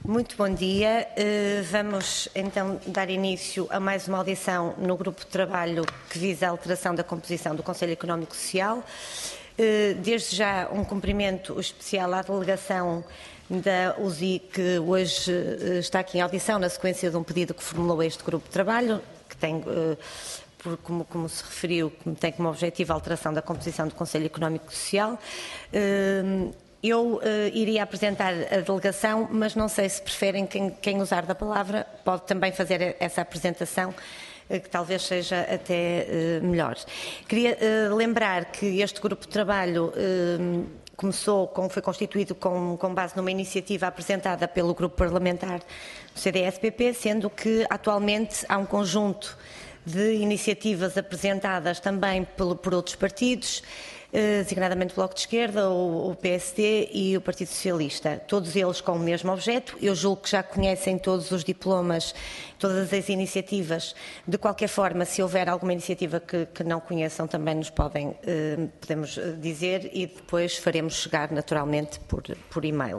Muito bom dia. Vamos então dar início a mais uma audição no grupo de trabalho que visa a alteração da composição do Conselho Económico e Social. Desde já um cumprimento especial à delegação da USI que hoje está aqui em audição na sequência de um pedido que formulou este grupo de trabalho, que tem, como se referiu, tem como objetivo a alteração da composição do Conselho Económico e Social. Eu iria apresentar a delegação, mas não sei se preferem quem usar da palavra pode também fazer essa apresentação, que talvez seja até melhor. Queria lembrar que este grupo de trabalho foi constituído com base numa iniciativa apresentada pelo grupo parlamentar do CDS-PP, sendo que atualmente há um conjunto de iniciativas apresentadas também por outros partidos, designadamente o Bloco de Esquerda, o PSD e o Partido Socialista, todos eles com o mesmo objeto. Eu julgo que já conhecem todos os diplomas, todas as iniciativas. De qualquer forma, se houver alguma iniciativa que não conheçam, também nos podemos dizer e depois faremos chegar naturalmente por e-mail.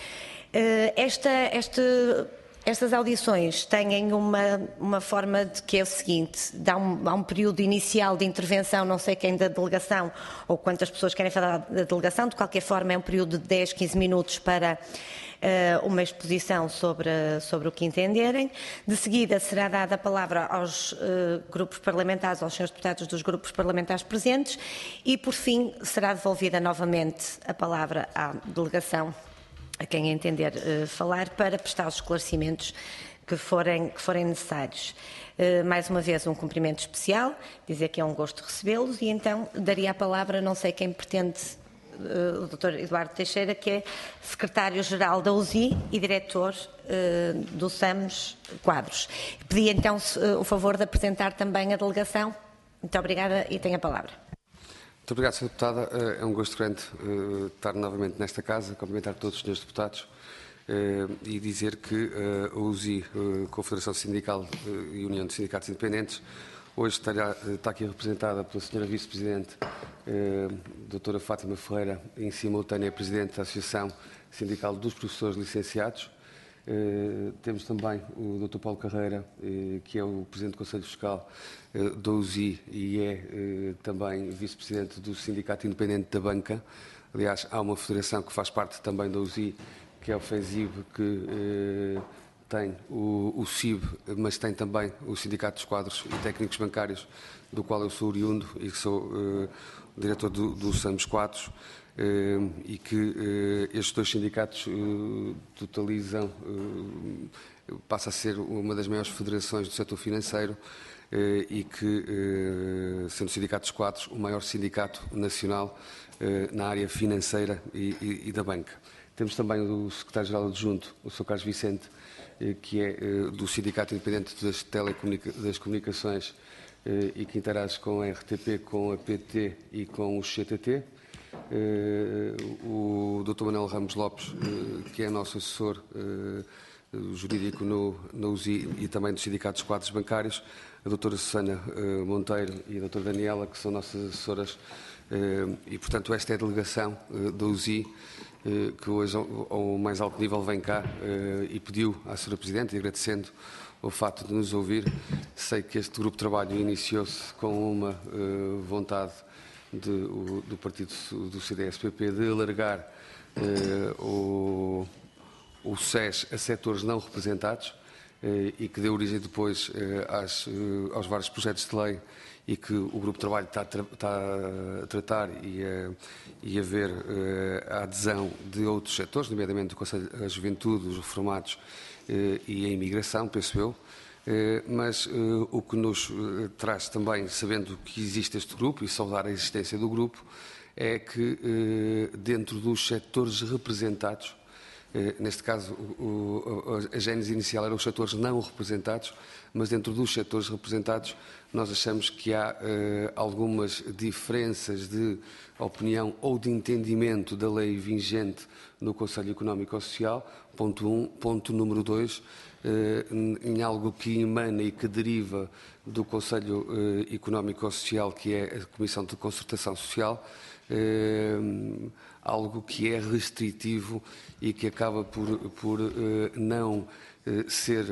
Estas audições têm uma forma de que é o seguinte: há um período inicial de intervenção, não sei quem da delegação ou quantas pessoas querem falar da delegação, de qualquer forma é um período de 10, 15 minutos para uma exposição sobre o que entenderem. De seguida será dada a palavra aos grupos parlamentares, aos senhores deputados dos grupos parlamentares presentes e, por fim, será devolvida novamente a palavra à delegação, a quem entender falar, para prestar os esclarecimentos que forem necessários. Mais uma vez, um cumprimento especial, dizer que é um gosto recebê-los e então daria a palavra, não sei quem pretende, o Dr. Eduardo Teixeira, que é secretário-geral da USI e diretor do SAMS Quadros. Pedi então o favor de apresentar também a delegação. Muito obrigada e tenho a palavra. Muito obrigado, Sra. Deputada. É um gosto grande estar novamente nesta casa, cumprimentar todos os senhores deputados e dizer que a USI, Confederação Sindical e União de Sindicatos Independentes, hoje está aqui representada pela Sra. Vice-Presidente, Dra. Fátima Ferreira, em simultânea Presidente da Associação Sindical dos Professores Licenciados. Temos também o Dr. Paulo Carreira, que é o Presidente do Conselho Fiscal da USI e é também Vice-Presidente do Sindicato Independente da Banca. Aliás, há uma federação que faz parte também da USI, que é o FESIB, que tem o CIB, mas tem também o Sindicato dos Quadros e Técnicos Bancários, do qual eu sou oriundo e que sou diretor do SAMS Quadros. E que estes dois sindicatos totalizam, passa a ser uma das maiores federações do setor financeiro e que, sendo o Sindicato dos Quadros, o maior sindicato nacional na área financeira e da banca. Temos também o secretário-geral adjunto, o Sr. Carlos Vicente, que é do Sindicato Independente das Comunicações e que interage com a RTP, com a PT e com o CTT. O Dr. Manuel Ramos Lopes, que é nosso assessor jurídico na USI e também dos Sindicatos dos Quadros Bancários, a Dra. Susana Monteiro e a Dra. Daniela, que são nossas assessoras, e portanto esta é a delegação da USI, que hoje ao mais alto nível vem cá e pediu à Sra. Presidente, agradecendo o fato de nos ouvir. Sei que este grupo de trabalho iniciou-se com uma vontade do partido do CDS-PP de alargar o SES a setores não representados e que deu origem depois aos vários projetos de lei e que o grupo de trabalho está a tratar e a ver a adesão de outros setores, nomeadamente a juventude, os reformados e a imigração, penso eu. Mas o que nos traz também, sabendo que existe este grupo e saudar a existência do grupo, é que dentro dos setores representados, neste caso a gênese inicial eram os setores não representados, mas dentro dos setores representados nós achamos que há algumas diferenças de opinião ou de entendimento da lei vigente no Conselho Económico e Social, ponto 1. Ponto número 2, em algo que emana e que deriva do Conselho Económico e Social, que é a Comissão de Concertação Social, algo que é restritivo e que acaba por não ser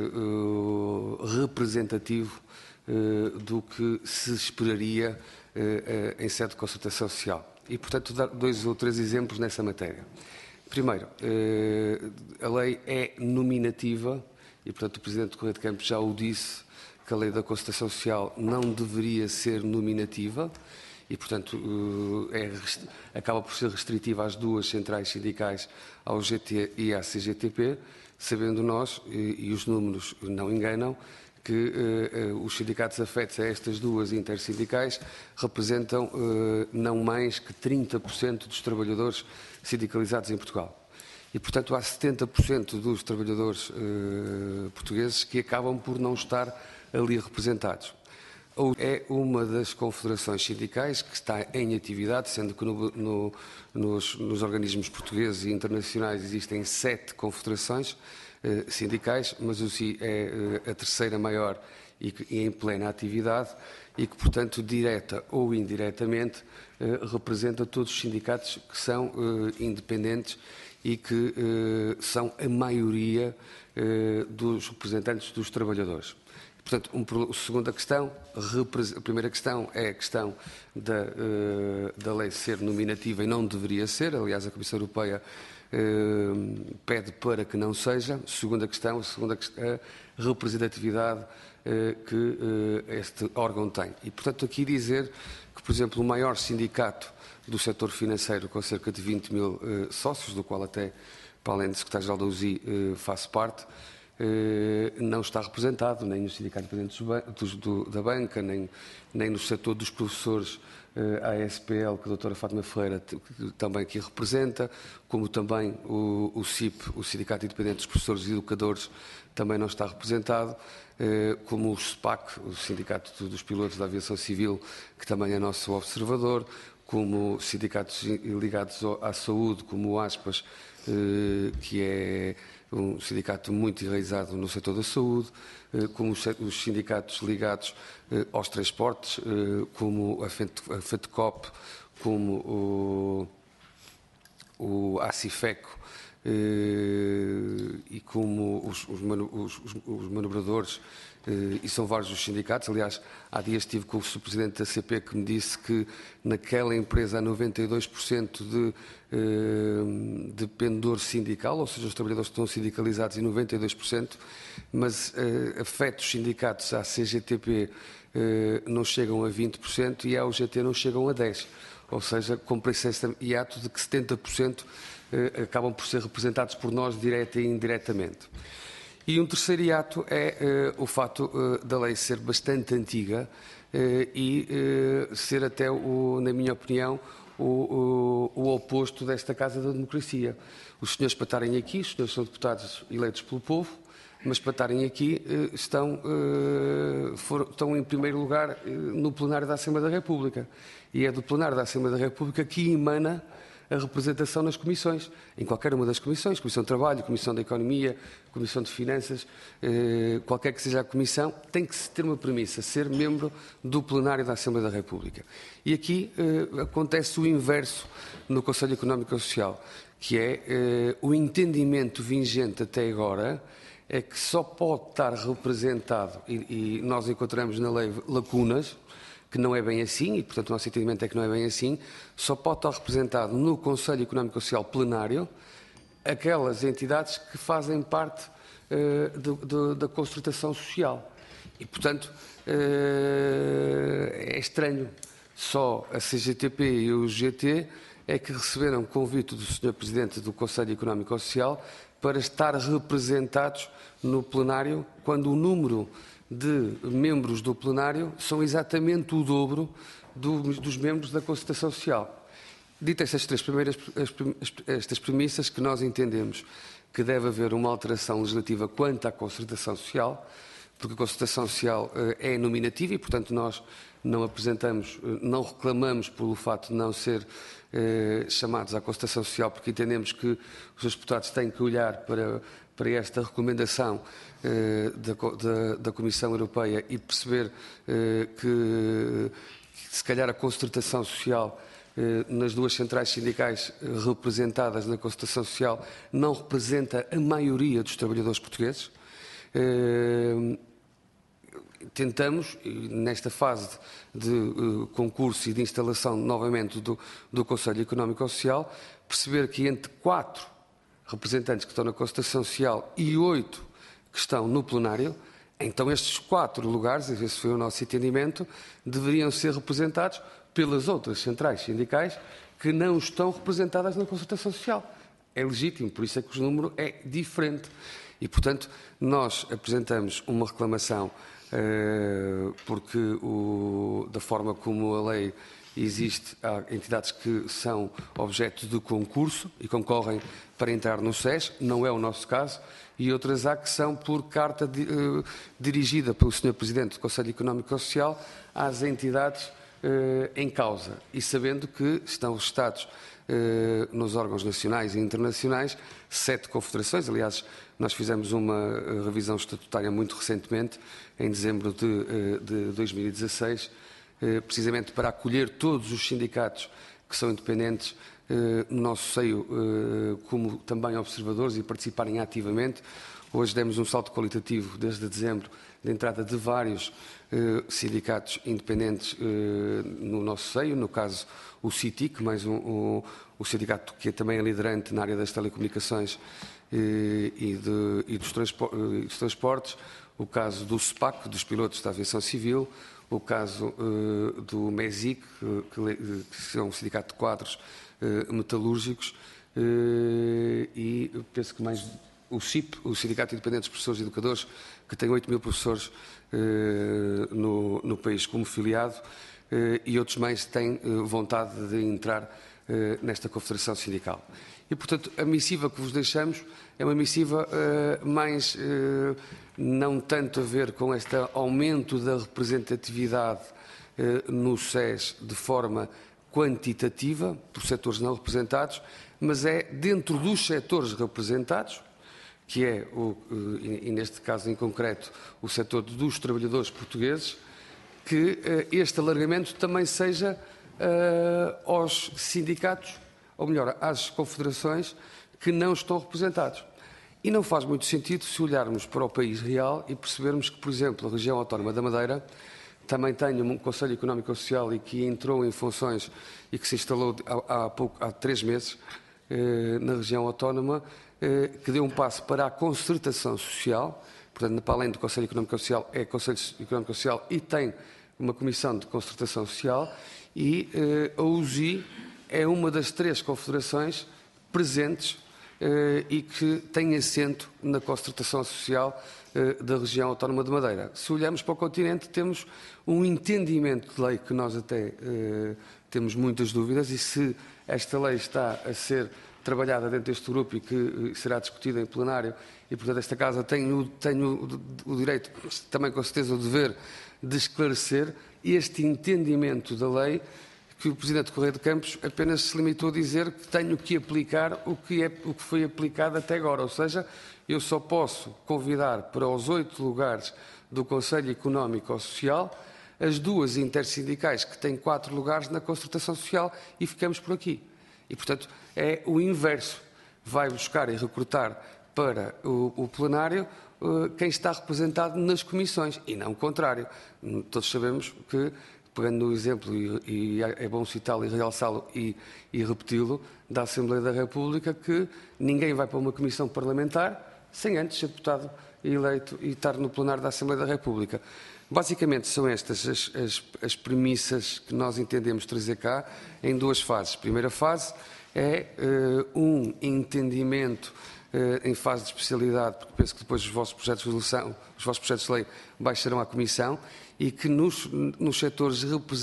representativo do que se esperaria em sede de concertação social. E, portanto, dar 2 ou 3 exemplos nessa matéria. Primeiro, a lei é nominativa e, portanto, o Presidente Correia de Campos já o disse, que a lei da concertação social não deveria ser nominativa e, portanto, acaba por ser restritiva às 2 centrais sindicais, ao GT e à CGTP, sabendo nós, e os números não enganam, que os sindicatos afetos a estas 2 intersindicais representam não mais que 30% dos trabalhadores sindicalizados em Portugal. E, portanto, há 70% dos trabalhadores portugueses que acabam por não estar ali representados. É uma das confederações sindicais que está em atividade, sendo que nos organismos portugueses e internacionais existem 7 confederações sindicais, mas o SI é a terceira maior e em plena atividade e que, portanto, direta ou indiretamente, representa todos os sindicatos que são independentes e que são a maioria dos representantes dos trabalhadores. Portanto, a segunda questão, a primeira questão é a questão da lei ser nominativa e não deveria ser, aliás, a Comissão Europeia pede para que não seja. Segunda questão, a representatividade que este órgão tem. E, portanto, aqui dizer que, por exemplo, o maior sindicato do setor financeiro, com cerca de 20 mil sócios, do qual até, para além de secretário-geral da USI, faço parte, não está representado, nem no Sindicato de Independentes da Banca, nem no setor dos professores, a ASPL, que a doutora Fátima Ferreira também aqui representa, como também o SIP, o Sindicato Independente dos Professores e Educadores, também não está representado, como o SPAC, o Sindicato dos Pilotos da Aviação Civil, que também é nosso observador, como sindicatos ligados à saúde, como o ASPAS, que é um sindicato muito enraizado no setor da saúde, como os sindicatos ligados aos transportes, como a FETCOP, como o ACIFECO e como os manobradores, e são vários os sindicatos. Aliás, há dias estive com o Sr.Presidente da CP que me disse que naquela empresa há 92% de pendor sindical, ou seja, os trabalhadores estão sindicalizados em 92%, mas afetos os sindicatos à CGTP não chegam a 20% e à UGT não chegam a 10%. Ou seja, cumpre-se este hiato de que 70% acabam por ser representados por nós direta e indiretamente. E um terceiro hiato é o fato da lei ser bastante antiga e ser até, na minha opinião, o oposto desta Casa da Democracia. Os senhores para estarem aqui, os senhores são deputados eleitos pelo povo, mas para estarem aqui estão em primeiro lugar no plenário da Assembleia da República. E é do plenário da Assembleia da República que emana a representação nas comissões, em qualquer uma das comissões, Comissão de Trabalho, Comissão da Economia, Comissão de Finanças, qualquer que seja a comissão, tem que ter uma premissa, ser membro do plenário da Assembleia da República. E aqui acontece o inverso no Conselho Económico e Social, que é o entendimento vigente até agora, é que só pode estar representado, e nós encontramos na lei lacunas, que não é bem assim, e portanto o nosso entendimento é que não é bem assim, só pode estar representado no Conselho Económico e Social plenário aquelas entidades que fazem parte da concertação social. E portanto é estranho, só a CGTP e o GT é que receberam convite do Sr. Presidente do Conselho Económico e Social para estar representados no plenário, quando o número de membros do plenário são exatamente o dobro dos membros da concertação social. Ditas estas premissas, que nós entendemos que deve haver uma alteração legislativa quanto à concertação social, porque a concertação social é nominativa e, portanto, nós não apresentamos, não reclamamos pelo fato de não ser chamados à concertação social, porque entendemos que os deputados têm que olhar para esta recomendação da Comissão Europeia e perceber que se calhar a concertação social nas duas centrais sindicais representadas na concertação social não representa a maioria dos trabalhadores portugueses. Tentamos, nesta fase de concurso e de instalação novamente do Conselho Económico e Social, perceber que entre 4 representantes que estão na concertação social e 8 que estão no plenário, então estes 4 lugares, esse foi o nosso entendimento, deveriam ser representados pelas outras centrais sindicais que não estão representadas na concertação social. É legítimo, por isso é que o número é diferente. E, portanto, nós apresentamos uma reclamação porque da forma como a lei existe, há entidades que são objeto de concurso e concorrem para entrar no SES, não é o nosso caso, e outras há que são por carta dirigida pelo Sr. Presidente do Conselho Económico e Social às entidades em causa, e sabendo que estão registados nos órgãos nacionais e internacionais 7 confederações. Aliás, nós fizemos uma revisão estatutária muito recentemente, em dezembro de 2016, precisamente para acolher todos os sindicatos que são independentes no nosso seio, como também observadores, e participarem ativamente. Hoje demos um salto qualitativo desde dezembro de entrada de vários sindicatos independentes no nosso seio, no caso o CITIC, mais o sindicato que também é liderante na área das telecomunicações e dos transportes, o caso do SPAC, dos pilotos da aviação civil, o caso do MESIC, que é um sindicato de quadros metalúrgicos, e penso que mais o SIP, o Sindicato Independente dos Professores e Educadores, que tem 8.000 professores no país como filiado, e outros mais têm vontade de entrar nesta confederação sindical. E, portanto, a missiva que vos deixamos é uma missiva mais, não tanto a ver com este aumento da representatividade no SES de forma quantitativa, por setores não representados, mas é dentro dos setores representados, que é, e neste caso em concreto, o setor dos trabalhadores portugueses, que este alargamento também seja aos sindicatos, ou melhor, às confederações que não estão representados. E não faz muito sentido se olharmos para o país real e percebermos que, por exemplo, a região autónoma da Madeira também tem um Conselho Económico e Social e que entrou em funções e que se instalou há 3 meses na região autónoma, que deu um passo para a concertação social. Portanto, para além do Conselho Económico e Social, é Conselho Económico e Social e tem uma comissão de concertação social, e a USI é uma das 3 confederações presentes e que tem assento na concertação social da região autónoma de Madeira. Se olharmos para o continente, temos um entendimento de lei que nós até temos muitas dúvidas, e se esta lei está a ser trabalhada dentro deste grupo e que será discutida em plenário, e portanto esta Casa tem o direito, também com certeza o dever, de esclarecer este entendimento da lei, que o Presidente Correia de Campos apenas se limitou a dizer que tenho que aplicar o que foi aplicado até agora, ou seja, eu só posso convidar para os 8 lugares do Conselho Económico e Social as 2 intersindicais que têm 4 lugares na concertação social, e ficamos por aqui. E, portanto, é o inverso. Vai buscar e recrutar para o plenário quem está representado nas comissões, e não o contrário. Todos sabemos que, pegando no exemplo, e é bom citá-lo e realçá-lo e repeti-lo, da Assembleia da República, que ninguém vai para uma comissão parlamentar sem antes ser deputado eleito e estar no plenário da Assembleia da República. Basicamente são estas as premissas que nós entendemos trazer cá em 2 fases. A primeira fase é um entendimento em fase de especialidade, porque penso que depois os vossos projetos de resolução, os vossos projetos de lei baixarão à Comissão, e que nos setores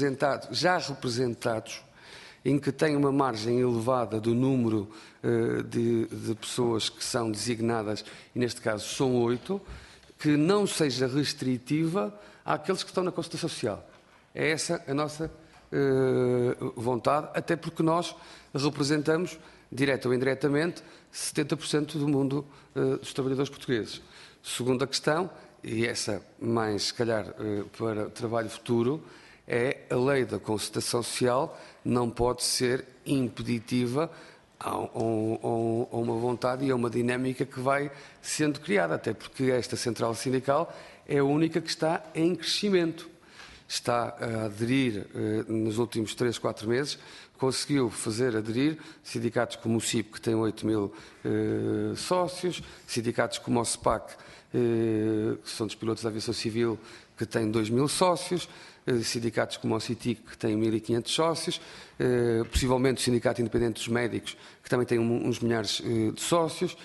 já representados, em que tem uma margem elevada do número de pessoas que são designadas, e neste caso são 8, que não seja restritiva àqueles que estão na concertação social. É essa a nossa vontade, até porque nós representamos, direta ou indiretamente, 70% do mundo dos trabalhadores portugueses. Segunda questão, e essa mais, se calhar, para trabalho futuro, é a lei da concertação social não pode ser impeditiva a uma vontade e a uma dinâmica que vai sendo criada, até porque esta central sindical é a única que está em crescimento. Está a aderir, nos últimos 3, 4 meses, conseguiu fazer aderir sindicatos como o CIP, que tem 8.000 sócios, sindicatos como o SPAC, que são dos pilotos da aviação civil, que tem 2.000 sócios, sindicatos como o CITIC, que tem 1.500 sócios, possivelmente o Sindicato Independente dos Médicos, que também tem uns milhares de sócios,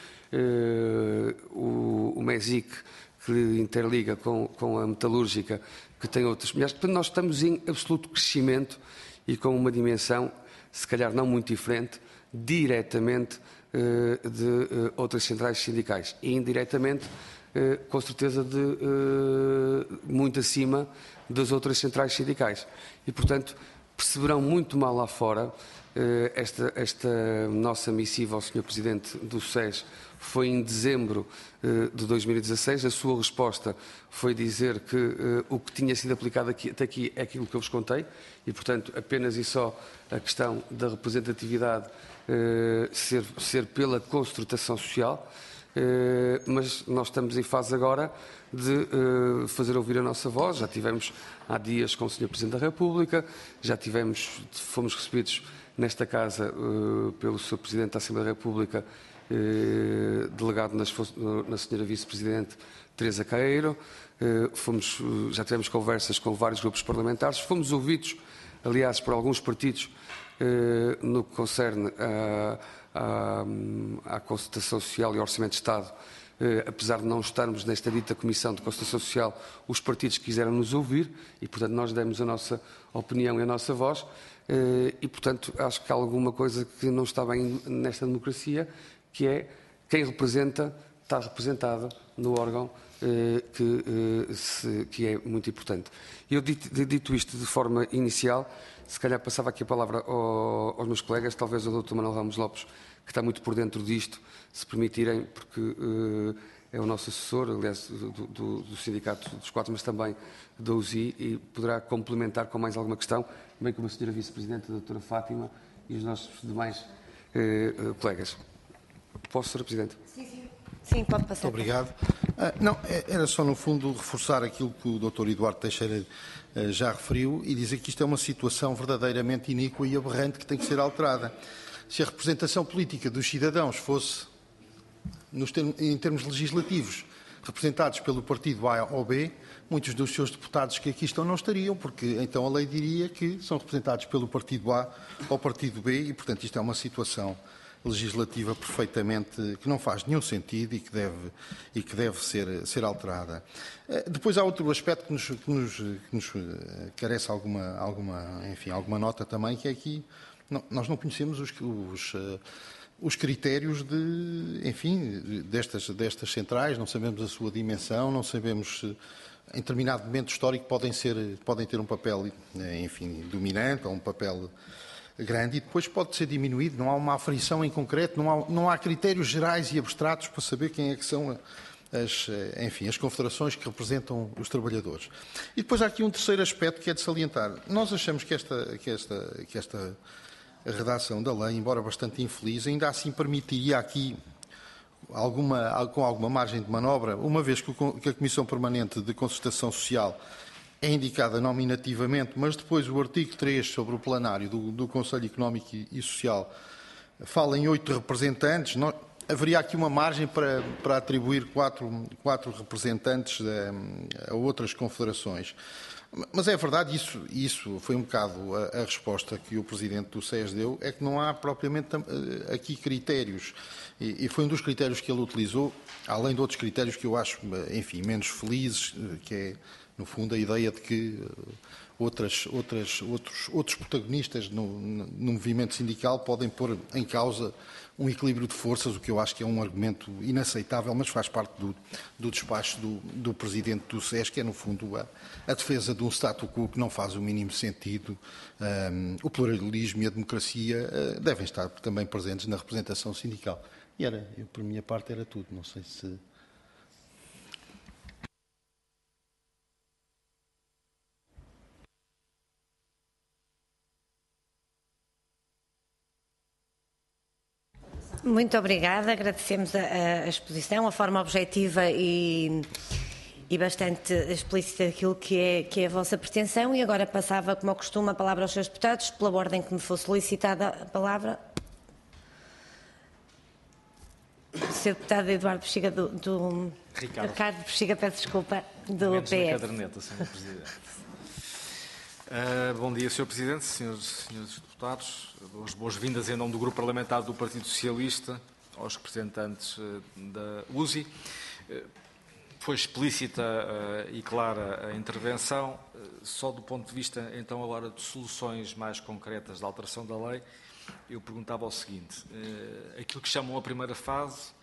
o MESIC, que interliga com a metalúrgica, que tem outros milhares. Portanto, nós estamos em absoluto crescimento e com uma dimensão, se calhar não muito diferente, diretamente de outras centrais sindicais e indiretamente, com certeza, muito acima das outras centrais sindicais. E, portanto, perceberão muito mal lá fora. Esta nossa missiva ao Sr. Presidente do SES foi em dezembro de 2016. A sua resposta foi dizer que o que tinha sido aplicado até aqui é aquilo que eu vos contei e, portanto, apenas e só a questão da representatividade ser pela concertação social. Mas nós estamos em fase agora de fazer ouvir a nossa voz. Já tivemos há dias com o Sr. Presidente da República, fomos recebidos nesta casa pelo Sr. Presidente da Assembleia da República, delegado na Sra. Vice-Presidente Teresa Caeiro, já tivemos conversas com vários grupos parlamentares, fomos ouvidos, aliás, por alguns partidos no que concerne à concertação social e ao Orçamento de Estado. Apesar de não estarmos nesta dita Comissão de Concertação Social, os partidos quiseram nos ouvir e, portanto, nós demos a nossa opinião e a nossa voz e, portanto, acho que há alguma coisa que não está bem nesta democracia, que é quem representa está representado no órgão que é muito importante. Eu, dito isto de forma inicial, se calhar passava aqui a palavra aos meus colegas, talvez ao Dr. Manuel Ramos Lopes, que está muito por dentro disto, se permitirem, porque é o nosso assessor, aliás, do Sindicato dos Quatro, mas também da USI, e poderá complementar com mais alguma questão, bem como a Sra. Vice-Presidente, a Dra. Fátima, e os nossos demais colegas. Posso, Sra. Presidente? Sim, pode passar. Muito obrigado. Não, era só, no fundo, reforçar aquilo que o Dr. Eduardo Teixeira já referiu e dizer que isto é uma situação verdadeiramente iníqua e aberrante que tem que ser alterada. Se a representação política dos cidadãos fosse, em termos legislativos, representados pelo partido A ou B, muitos dos seus deputados que aqui estão não estariam, porque então a lei diria que são representados pelo partido A ou partido B e, portanto, isto é uma situação legislativa perfeitamente que não faz nenhum sentido e que deve ser alterada. Depois há outro aspecto que nos carece alguma nota também, que é aqui nós não conhecemos os critérios destas centrais, não sabemos a sua dimensão, não sabemos em determinado momento histórico podem ter um papel dominante ou um papel grande e depois pode ser diminuído, não há uma aferição em concreto, não há critérios gerais e abstratos para saber quem é que são as confederações que representam os trabalhadores. E depois há aqui um terceiro aspecto que é de salientar. Nós achamos que esta redação da lei, embora bastante infeliz, ainda assim permitiria aqui, com alguma margem de manobra, uma vez que a Comissão Permanente de Concertação Social é indicada nominativamente, mas depois o artigo 3 sobre o plenário do Conselho Económico e Social fala em 8 representantes. Haveria aqui uma margem para atribuir quatro representantes a outras confederações. Mas é verdade, isso foi um bocado a resposta que o Presidente do SES deu, é que não há propriamente aqui critérios. E foi um dos critérios que ele utilizou, além de outros critérios que eu acho, menos felizes, que é No fundo, a ideia de que outros protagonistas no movimento sindical podem pôr em causa um equilíbrio de forças, o que eu acho que é um argumento inaceitável, mas faz parte do despacho do Presidente do SES, que é, no fundo, a defesa de um status quo que não faz o mínimo sentido. O pluralismo e a democracia devem estar também presentes na representação sindical. E por minha parte, era tudo. Não sei se... Muito obrigada, agradecemos a exposição, a forma objetiva e bastante explícita daquilo que é a vossa pretensão, e agora passava, como costuma, a palavra aos seus deputados, pela ordem que me foi solicitada a palavra. O Sr. Deputado Eduardo Bexiga do Ricardo Bexiga, peço desculpa, do PS. Na caderneta, Sr. Presidente. Bom dia, Sr. Presidente, senhores deputados. As boas-vindas em nome do Grupo Parlamentar do Partido Socialista aos representantes da USI. Foi explícita e clara a intervenção. Só do ponto de vista, então, agora de soluções mais concretas da alteração da lei, eu perguntava o seguinte: aquilo que chamam a primeira fase,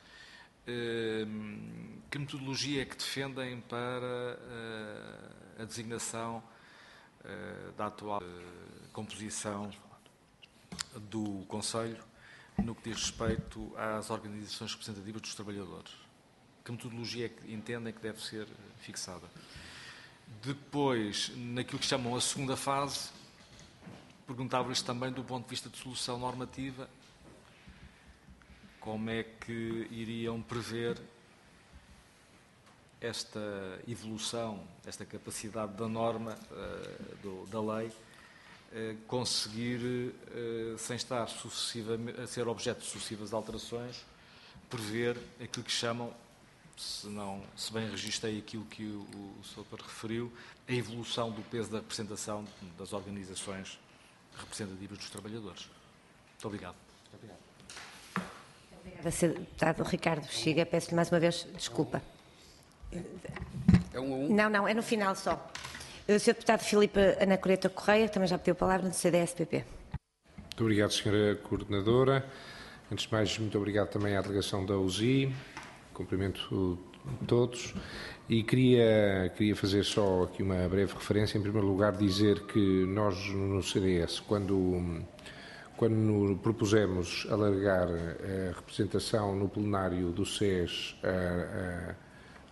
que metodologia é que defendem para a designação da atual composição do Conselho no que diz respeito às organizações representativas dos trabalhadores? Que metodologia é que entendem que deve ser fixada? Depois, naquilo que chamam a segunda fase, perguntava-lhes também do ponto de vista de solução normativa, como é que iriam prever esta evolução, esta capacidade da norma, da lei, conseguir, sem estar a ser objeto de sucessivas alterações, prever aquilo que chamam, se bem registrei aquilo que o Sr. referiu, a evolução do peso da representação das organizações representativas dos trabalhadores. Muito obrigado. Obrigada, Sr. Deputado Ricardo Bexiga. Peço-lhe mais uma vez desculpa. É um a um? Não, é no final só. O Sr. Deputado Filipe Anacoreta Correia também já pediu a palavra no CDS-PP. Muito obrigado, Sra. Coordenadora. Antes de mais, muito obrigado também à delegação da USI. Cumprimento todos. E queria fazer só aqui uma breve referência. Em primeiro lugar, dizer que nós no CDS, quando propusemos alargar a representação no plenário do SES a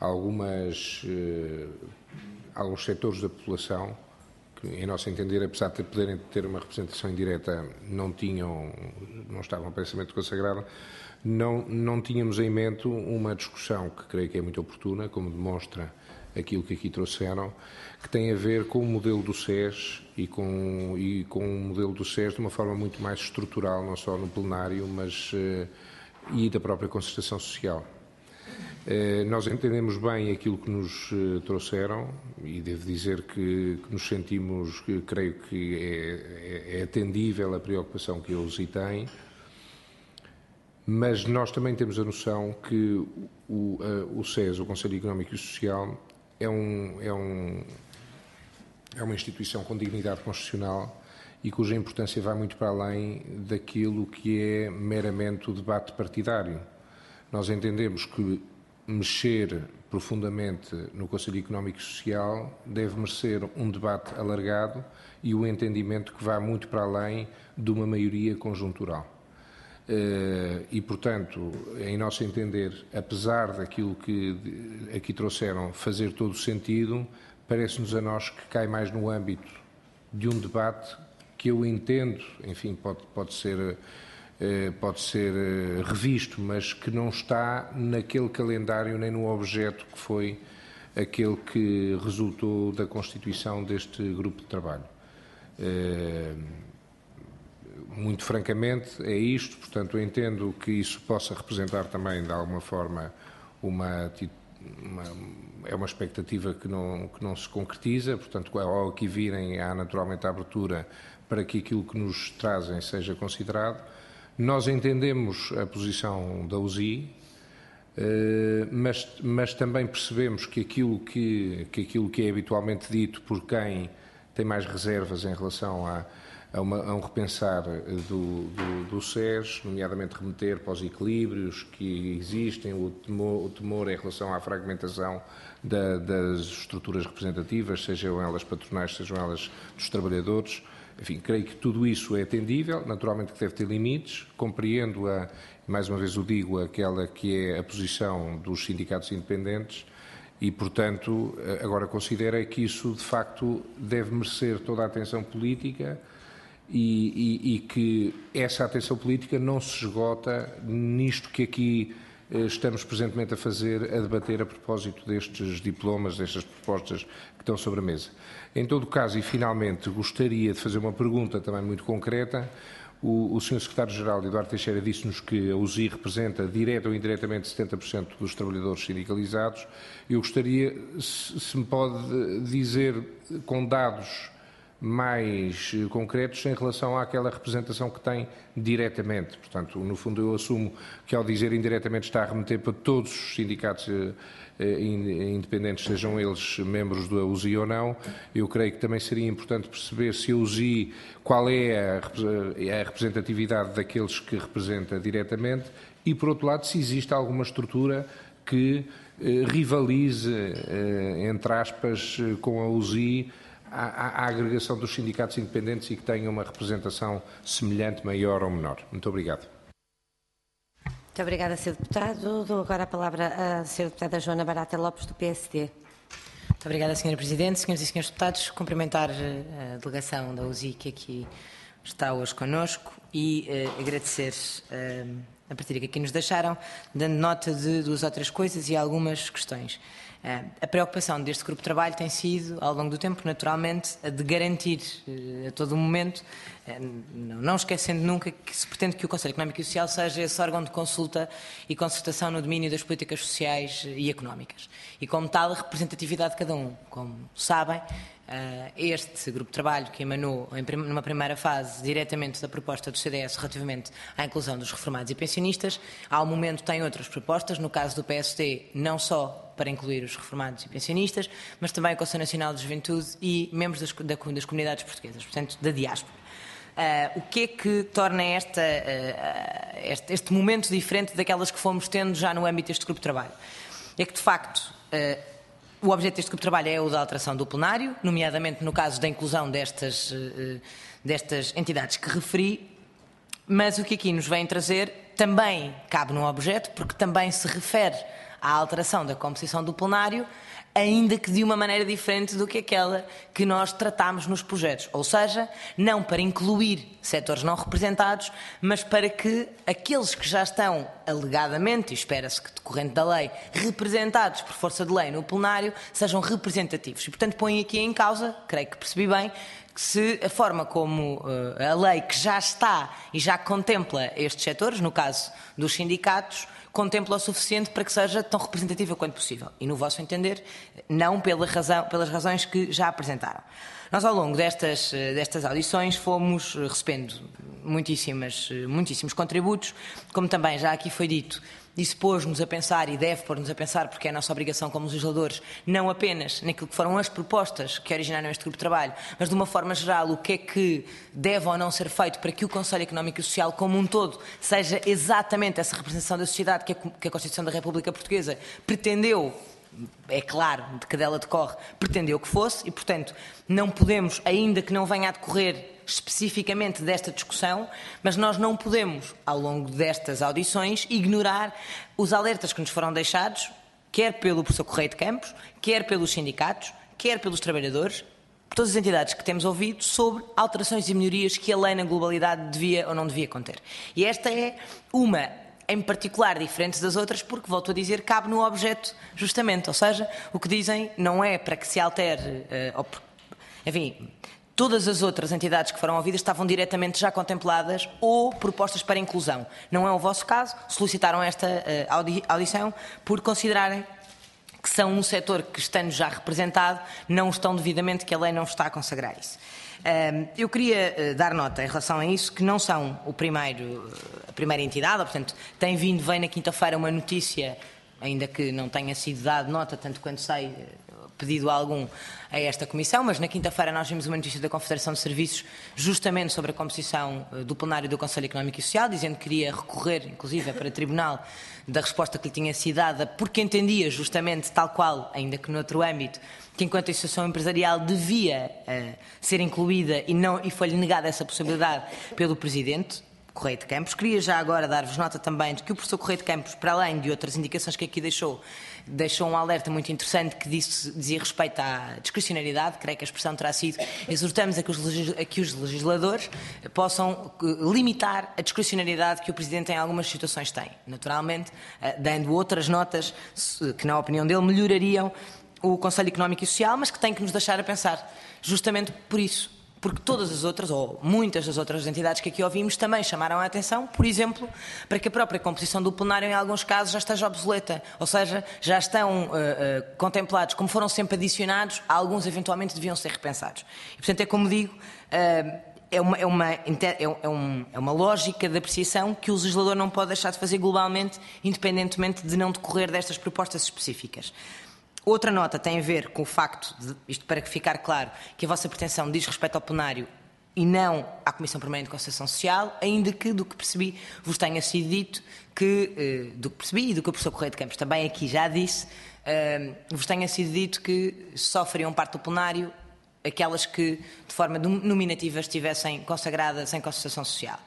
alguns setores da população, que, em nosso entender, apesar de poderem ter uma representação indireta, não estavam precisamente consagrados, não tínhamos em mente uma discussão que creio que é muito oportuna, como demonstra aquilo que aqui trouxeram, que tem a ver com o modelo do SES e com o modelo do SES de uma forma muito mais estrutural, não só no plenário, mas e da própria concertação social. Nós entendemos bem aquilo que nos trouxeram e devo dizer que nos sentimos, creio que é atendível a preocupação que a USI tem, mas nós também temos a noção que o SES, o Conselho Económico e Social, é uma instituição com dignidade constitucional e cuja importância vai muito para além daquilo que é meramente o debate partidário. Nós entendemos que mexer profundamente no Conselho Económico e Social deve merecer um debate alargado e o entendimento que vá muito para além de uma maioria conjuntural. E, portanto, em nosso entender, apesar daquilo que aqui trouxeram fazer todo o sentido, parece-nos a nós que cai mais no âmbito de um debate que eu entendo, enfim, pode ser revisto, mas que não está naquele calendário nem no objeto que foi aquele que resultou da constituição deste grupo de trabalho. Muito francamente é isto, portanto eu entendo que isso possa representar também de alguma forma uma expectativa que não se concretiza, portanto ao aqui virem há naturalmente a abertura para que aquilo que nos trazem seja considerado. Nós entendemos a posição da USI, Mas também percebemos que aquilo que é habitualmente dito por quem tem mais reservas em relação a um repensar do SES, nomeadamente remeter para os equilíbrios que existem, o temor em relação à fragmentação das estruturas representativas, sejam elas patronais, sejam elas dos trabalhadores. Enfim, creio que tudo isso é atendível, naturalmente que deve ter limites, compreendo, mais uma vez o digo, aquela que é a posição dos sindicatos independentes e, portanto, agora considero que isso, de facto, deve merecer toda a atenção política e que essa atenção política não se esgota nisto que aqui estamos presentemente a fazer, a debater a propósito destes diplomas, destas propostas que estão sobre a mesa. Em todo o caso, e finalmente, gostaria de fazer uma pergunta também muito concreta. O Sr. Secretário-Geral, Eduardo Teixeira, disse-nos que a USI representa, direta ou indiretamente, 70% dos trabalhadores sindicalizados. Eu gostaria, se me pode dizer, com dados mais concretos em relação àquela representação que tem diretamente. Portanto, no fundo, eu assumo que, ao dizer indiretamente, está a remeter para todos os sindicatos independentes, sejam eles membros da USI ou não. Eu creio que também seria importante perceber se a USI, qual é a representatividade daqueles que representa diretamente e, por outro lado, se existe alguma estrutura que rivalize, entre aspas, com a USI, a agregação dos sindicatos independentes e que tenha uma representação semelhante, maior ou menor. Muito obrigado. Muito obrigada, Sr. Deputado. Dou agora a palavra à Sra. Deputada Joana Barata Lopes, do PSD. Muito obrigada, Sra. Presidente. Senhoras e Srs. Deputados, cumprimentar a delegação da USI que aqui está hoje connosco e agradecer a partilha que aqui nos deixaram, dando nota de 2 ou 3 coisas e algumas questões. A preocupação deste grupo de trabalho tem sido, ao longo do tempo, naturalmente, a de garantir a todo o momento, não esquecendo nunca que se pretende que o Conselho Económico e Social seja esse órgão de consulta e concertação no domínio das políticas sociais e económicas. E, como tal, a representatividade de cada um. Como sabem, este grupo de trabalho que emanou, numa primeira fase, diretamente da proposta do CDS relativamente à inclusão dos reformados e pensionistas, ao momento tem outras propostas, no caso do PSD, não só para incluir os reformados e pensionistas, mas também o Conselho Nacional de Juventude e membros das comunidades portuguesas, portanto, da diáspora. O que é que torna este momento diferente daquelas que fomos tendo já no âmbito deste grupo de trabalho? É que, de facto, o objeto deste grupo de trabalho é o da alteração do plenário, nomeadamente no caso da inclusão destas entidades que referi, mas o que aqui nos vem trazer também cabe no objeto, porque também se refere à alteração da composição do plenário, ainda que de uma maneira diferente do que aquela que nós tratámos nos projetos. Ou seja, não para incluir setores não representados, mas para que aqueles que já estão alegadamente, e espera-se que decorrente da lei, representados por força de lei no plenário, sejam representativos. E, portanto, põe aqui em causa, creio que percebi bem, que se a forma como a lei que já está e já contempla estes setores, no caso dos sindicatos, contempla o suficiente para que seja tão representativa quanto possível. E, no vosso entender, não pelas razões que já apresentaram. Nós, ao longo destas audições, fomos recebendo muitíssimos contributos, como também já aqui foi dito. Isso pôs-nos a pensar, e deve pôr-nos a pensar, porque é a nossa obrigação como legisladores, não apenas naquilo que foram as propostas que originaram este grupo de trabalho, mas de uma forma geral o que é que deve ou não ser feito para que o Conselho Económico e Social como um todo seja exatamente essa representação da sociedade que a Constituição da República Portuguesa pretendeu, é claro, de que dela decorre, pretendeu que fosse, e portanto não podemos, ainda que não venha a decorrer especificamente desta discussão, mas nós não podemos, ao longo destas audições, ignorar os alertas que nos foram deixados, quer pelo professor Correia de Campos, quer pelos sindicatos, quer pelos trabalhadores, por todas as entidades que temos ouvido, sobre alterações e melhorias que a lei na globalidade devia ou não devia conter. E esta é uma, em particular, diferente das outras, porque, volto a dizer, cabe no objeto justamente, ou seja, o que dizem não é para que se altere, enfim, todas as outras entidades que foram ouvidas estavam diretamente já contempladas ou propostas para inclusão. Não é o vosso caso, solicitaram esta audição por considerarem que são um setor que, estando já representado, não estão devidamente, que a lei não está a consagrar isso. Eu queria dar nota em relação a isso, que não são a primeira entidade, portanto, vem na quinta-feira uma notícia ainda que não tenha sido dado nota, tanto quanto sei, pedido algum a esta Comissão, mas na quinta-feira nós vimos uma notícia da Confederação de Serviços justamente sobre a composição do plenário do Conselho Económico e Social, dizendo que queria recorrer, inclusive, para tribunal da resposta que lhe tinha sido dada, porque entendia justamente, tal qual, ainda que noutro âmbito, que enquanto associação empresarial devia ser incluída e foi-lhe negada essa possibilidade pelo Presidente Correia de Campos. Queria já agora dar-vos nota também de que o professor Correia de Campos, para além de outras indicações que aqui deixou um alerta muito interessante que dizia respeito à discricionariedade. Creio que a expressão terá sido: exortamos a que os legisladores possam limitar a discricionariedade que o Presidente em algumas situações tem. Naturalmente, dando outras notas que, na opinião dele, melhorariam o Conselho Económico e Social, mas que tem que nos deixar a pensar justamente por isso. Porque todas as outras, ou muitas das outras entidades que aqui ouvimos, também chamaram a atenção, por exemplo, para que a própria composição do plenário, em alguns casos, já esteja obsoleta. Ou seja, já estão contemplados, como foram sempre adicionados, alguns eventualmente deviam ser repensados. E, portanto, é como digo, é uma lógica de apreciação que o legislador não pode deixar de fazer globalmente, independentemente de não decorrer destas propostas específicas. Outra nota tem a ver com o facto, isto para ficar claro, que a vossa pretensão diz respeito ao plenário e não à Comissão Permanente de Concertação Social, ainda que, do que percebi, vos tenha sido dito que, do que percebi e do que o professor Correia de Campos também aqui já disse, vos tenha sido dito que só fariam parte do plenário aquelas que, de forma nominativa, estivessem consagradas em concertação social.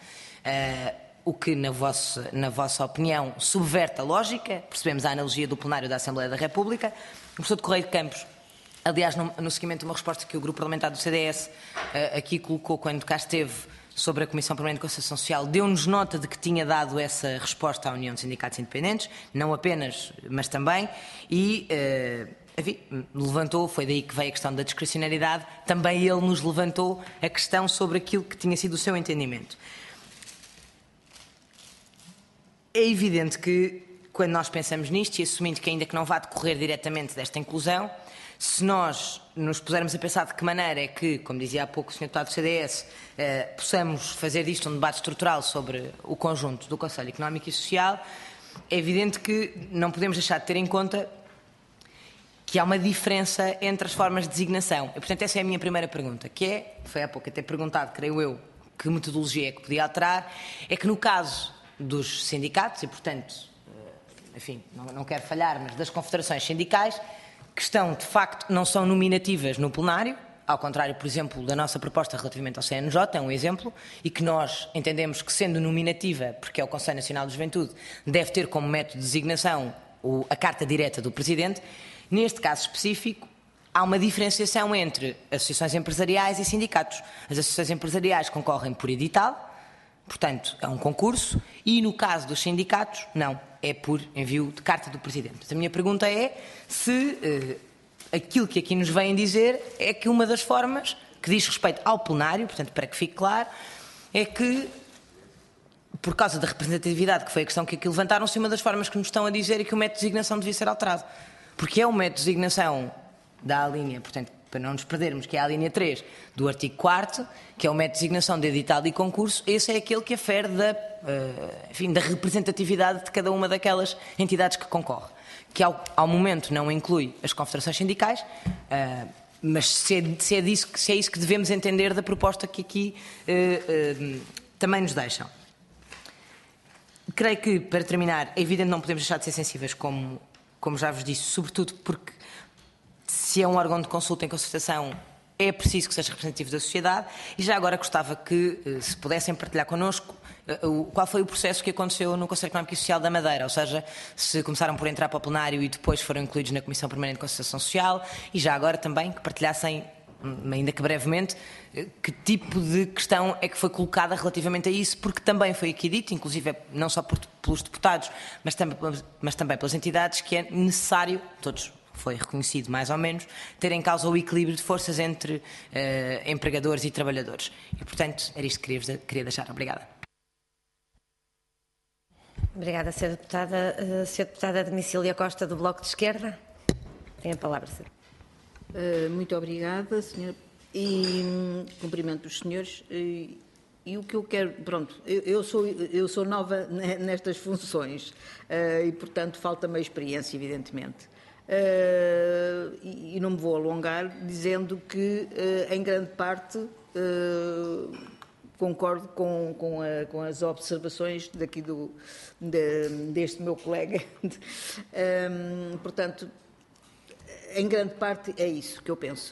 O que, na vossa opinião, subverte a lógica. Percebemos a analogia do plenário da Assembleia da República. O professor de Correia de Campos, aliás, no seguimento de uma resposta que o grupo parlamentar do CDS aqui colocou quando cá esteve sobre a Comissão Permanente de Concertação Social, deu-nos nota de que tinha dado essa resposta à União de Sindicatos Independentes, não apenas, mas também, e enfim, levantou, foi daí que veio a questão da discricionariedade, também ele nos levantou a questão sobre aquilo que tinha sido o seu entendimento. É evidente que, quando nós pensamos nisto, e assumindo que ainda que não vá decorrer diretamente desta inclusão, se nós nos pusermos a pensar de que maneira é que, como dizia há pouco o Sr. Deputado do CDS, possamos fazer disto um debate estrutural sobre o conjunto do Conselho Económico e Social, é evidente que não podemos deixar de ter em conta que há uma diferença entre as formas de designação. E, portanto, essa é a minha primeira pergunta, que foi há pouco até perguntado, creio eu, que metodologia é que podia alterar, é que no caso dos sindicatos e, portanto, enfim, não quero falhar, mas das confederações sindicais, que estão, de facto, não são nominativas no plenário, ao contrário, por exemplo, da nossa proposta relativamente ao CNJ, é um exemplo, e que nós entendemos que, sendo nominativa, porque é o Conselho Nacional de Juventude, deve ter como método de designação a carta direta do Presidente. Neste caso específico, há uma diferenciação entre associações empresariais e sindicatos. As associações empresariais concorrem por edital, portanto, é um concurso, e no caso dos sindicatos, não, é por envio de carta do Presidente. Portanto, a minha pergunta é se aquilo que aqui nos vêm dizer é que uma das formas que diz respeito ao plenário, portanto, para que fique claro, é que, por causa da representatividade, que foi a questão que aqui levantaram-se, uma das formas que nos estão a dizer é que o método de designação devia ser alterado. Porque é o método de designação da linha, portanto, para não nos perdermos, que é a linha 3 do artigo 4º, que é o método de designação de edital e concurso. Esse é aquele que afere da representatividade de cada uma daquelas entidades que concorre, que ao momento não inclui as confederações sindicais, mas se é isso que devemos entender da proposta que aqui também nos deixam. Creio que, para terminar, é evidente que não podemos deixar de ser sensíveis, como já vos disse, sobretudo porque, se é um órgão de consulta em concertação, é preciso que seja representativo da sociedade. E já agora gostava que, se pudessem partilhar connosco, qual foi o processo que aconteceu no Conselho Económico e Social da Madeira, ou seja, se começaram por entrar para o plenário e depois foram incluídos na Comissão Permanente de Concertação Social, e já agora também que partilhassem, ainda que brevemente, que tipo de questão é que foi colocada relativamente a isso, porque também foi aqui dito, inclusive não só pelos deputados, mas também pelas entidades, que é necessário, todos foi reconhecido mais ou menos, ter em causa o equilíbrio de forças entre empregadores e trabalhadores. E, portanto, era isto que queria deixar. Obrigada. Obrigada, Sra. Deputada. Sra. Deputada Demicília Costa, do Bloco de Esquerda. Tem a palavra, Sra. Muito obrigada, Sra. E cumprimento os senhores e E o que eu quero, pronto, eu sou nova nestas funções e, portanto, falta-me a experiência, evidentemente. E não me vou alongar dizendo que, em grande parte, concordo com as observações daqui deste meu colega. Portanto, em grande parte é isso que eu penso.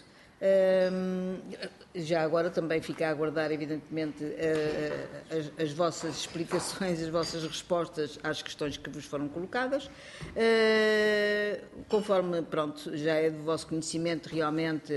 Já agora também fica a aguardar, evidentemente, as vossas explicações, as vossas respostas às questões que vos foram colocadas. Conforme, pronto, já é do vosso conhecimento, realmente,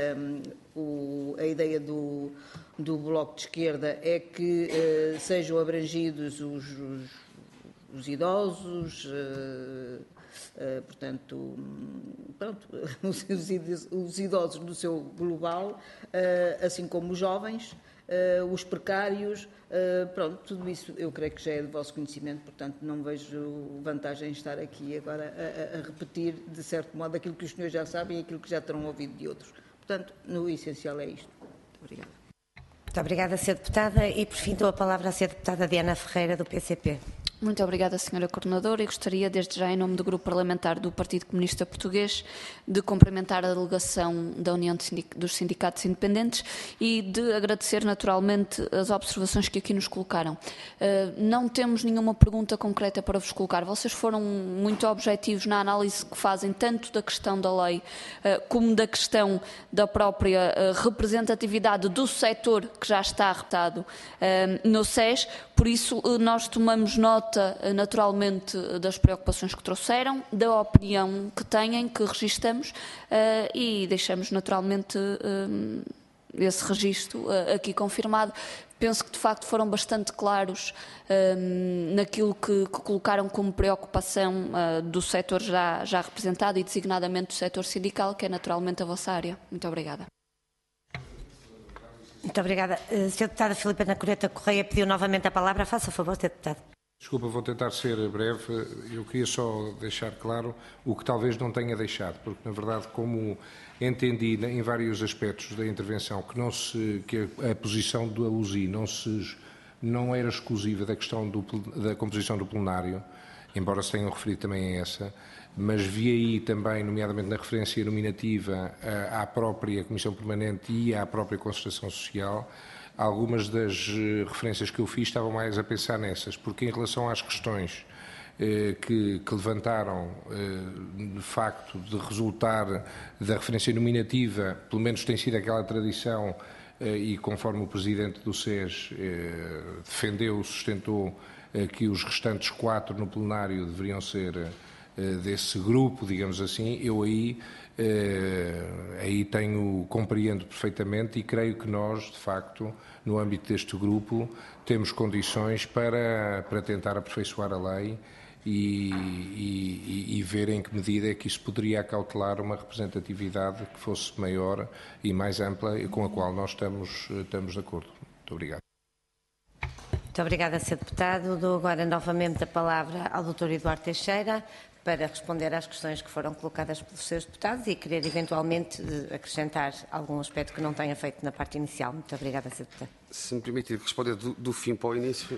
a ideia do Bloco de Esquerda é que sejam abrangidos os idosos, portanto, pronto, os idosos no seu global, assim como os jovens, os precários, pronto, tudo isso eu creio que já é do vosso conhecimento, portanto não vejo vantagem em estar aqui agora a repetir, de certo modo, aquilo que os senhores já sabem e aquilo que já terão ouvido de outros. Portanto, no essencial é isto. Muito obrigada. Muito obrigada, Sra. Deputada. E, por fim, dou a palavra à Sra. Deputada Diana Ferreira, do PCP. Muito obrigada, Sra. Coordenadora, e gostaria, desde já, em nome do Grupo Parlamentar do Partido Comunista Português, de cumprimentar a delegação da União dos Sindicatos Independentes e de agradecer, naturalmente, as observações que aqui nos colocaram. Não temos nenhuma pergunta concreta para vos colocar. Vocês foram muito objetivos na análise que fazem, tanto da questão da lei, como da questão da própria representatividade do setor que já está representado no SES. Por isso, nós tomamos nota, naturalmente, das preocupações que trouxeram, da opinião que têm, que registamos e deixamos, naturalmente, esse registro aqui confirmado. Penso que, de facto, foram bastante claros naquilo que colocaram como preocupação do setor já representado e, designadamente, do setor sindical, que é, naturalmente, a vossa área. Muito obrigada. Muito obrigada. Sra. Deputada Filipe Ana Coreta Correia pediu novamente a palavra. Faça favor, Sra. Deputada. Desculpa, vou tentar ser breve. Eu queria só deixar claro o que talvez não tenha deixado, porque, na verdade, como entendi em vários aspectos da intervenção que a posição da USI não era exclusiva da questão da composição do plenário, embora se tenham referido também a essa, mas vi aí também, nomeadamente na referência nominativa à própria Comissão Permanente e à própria Concertação Social, algumas das referências que eu fiz estavam mais a pensar nessas, porque em relação às questões que levantaram, de facto, de resultar da referência nominativa, pelo menos tem sido aquela tradição, e conforme o Presidente do SES defendeu, sustentou, que os restantes 4 no plenário deveriam ser desse grupo, digamos assim, eu aí compreendo perfeitamente e creio que nós, de facto, no âmbito deste grupo, temos condições para tentar aperfeiçoar a lei e ver em que medida é que isso poderia acautelar uma representatividade que fosse maior e mais ampla e com a qual nós estamos de acordo. Muito obrigado. Muito obrigada, Sr. Deputado. Dou agora novamente a palavra ao Dr. Eduardo Teixeira para responder às questões que foram colocadas pelos seus deputados e querer eventualmente acrescentar algum aspecto que não tenha feito na parte inicial. Muito obrigada, Sr. Deputado. Se me permitir responder do fim para o início,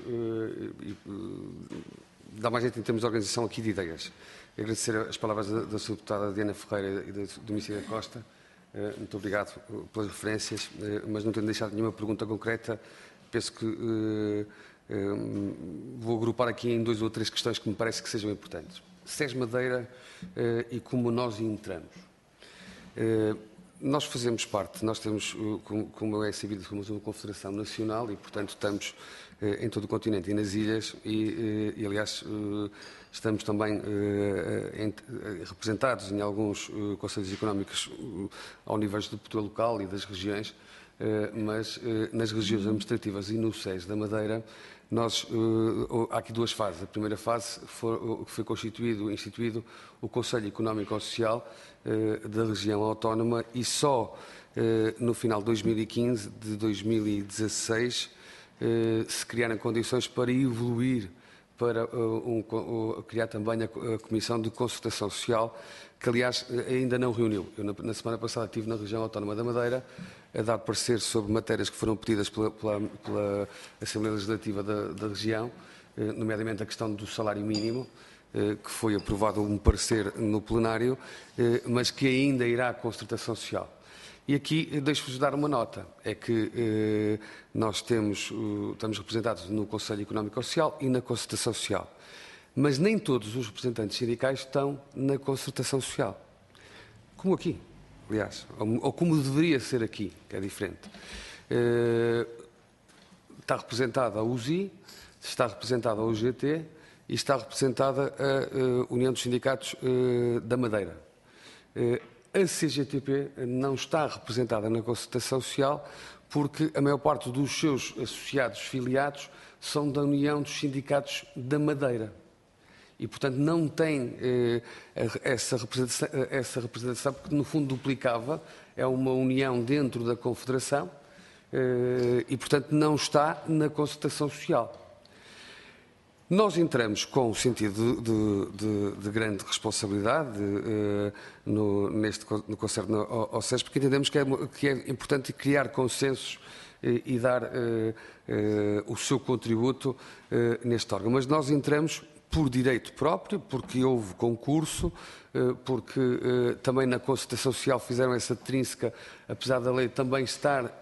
dá mais gente em termos de organização aqui de ideias. Agradecer as palavras da Sra. Deputada Diana Ferreira e do Ministro da Costa. Muito obrigado pelas referências, mas não tendo deixado nenhuma pergunta concreta, penso que vou agrupar aqui em 2 ou 3 questões que me parece que sejam importantes. SES Madeira e como nós entramos. Nós fazemos parte, nós temos, como é sabido, somos uma confederação nacional e, portanto, estamos em todo o continente e nas ilhas e aliás, estamos também representados em alguns conselhos económicos ao nível do poder local e das regiões, mas nas regiões administrativas e no SES da Madeira, há aqui 2 fases. A primeira fase foi instituído o Conselho Económico e Social da região autónoma e só no final de 2015, de 2016, se criaram condições para evoluir para criar também a Comissão de Concertação Social, que aliás ainda não reuniu. Eu na semana passada estive na região autónoma da Madeira a dar parecer sobre matérias que foram pedidas pela Assembleia Legislativa da região, nomeadamente a questão do salário mínimo, que foi aprovado um parecer no plenário, mas que ainda irá à concertação social. E aqui deixo-vos dar uma nota, é que nós estamos representados no Conselho Económico e Social e na Concertação Social, mas nem todos os representantes sindicais estão na Concertação Social, como aqui, aliás, ou como deveria ser aqui, que é diferente. Está representada a USI, está representada a UGT e está representada a União dos Sindicatos da Madeira. A CGTP não está representada na Concertação Social porque a maior parte dos seus associados filiados são da União dos Sindicatos da Madeira e, portanto, não tem essa representação porque, no fundo, duplicava, é uma união dentro da Confederação e, portanto, não está na Concertação Social. Nós entramos com um sentido de grande responsabilidade no concerne ao SES, porque entendemos que é importante criar consensos e dar o seu contributo neste órgão. Mas nós entramos por direito próprio, porque houve concurso, porque também na Concertação Social fizeram essa trínseca, apesar da lei também estar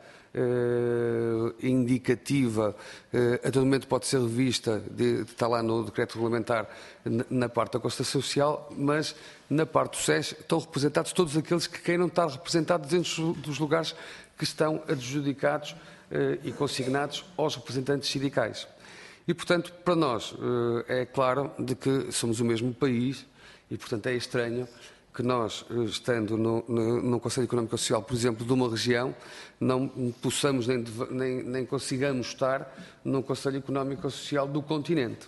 indicativa, a todo momento pode ser revista, está lá no decreto regulamentar, na parte da Concertação Social, mas na parte do SES estão representados todos aqueles que queiram estar representados dentro dos lugares que estão adjudicados e consignados aos representantes sindicais. E, portanto, para nós é claro de que somos o mesmo país e, portanto, é estranho que nós, estando no Conselho Económico e Social, por exemplo, de uma região, não possamos nem consigamos estar no Conselho Económico e Social do continente.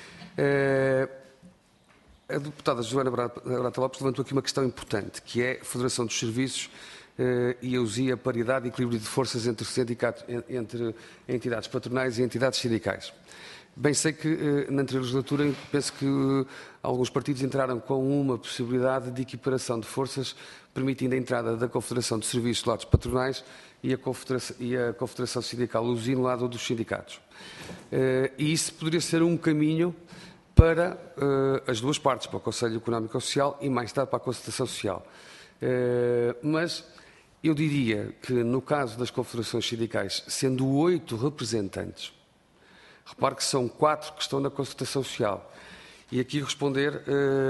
A deputada Joana Barata Lopes levantou aqui uma questão importante, que é a Federação dos Serviços e a USI, a paridade e equilíbrio de forças entre entidades patronais e entidades sindicais. Bem, sei que na anterior legislatura penso que alguns partidos entraram com uma possibilidade de equiparação de forças, permitindo a entrada da Confederação de Serviços do lado dos patronais e a Confederação Sindical USI no lado dos sindicatos. E isso poderia ser um caminho para as duas partes, para o Conselho Económico e Social e mais tarde para a Concertação Social. Mas eu diria que no caso das confederações sindicais, sendo 8 representantes, repare que são 4 que estão na Concertação Social. E aqui responder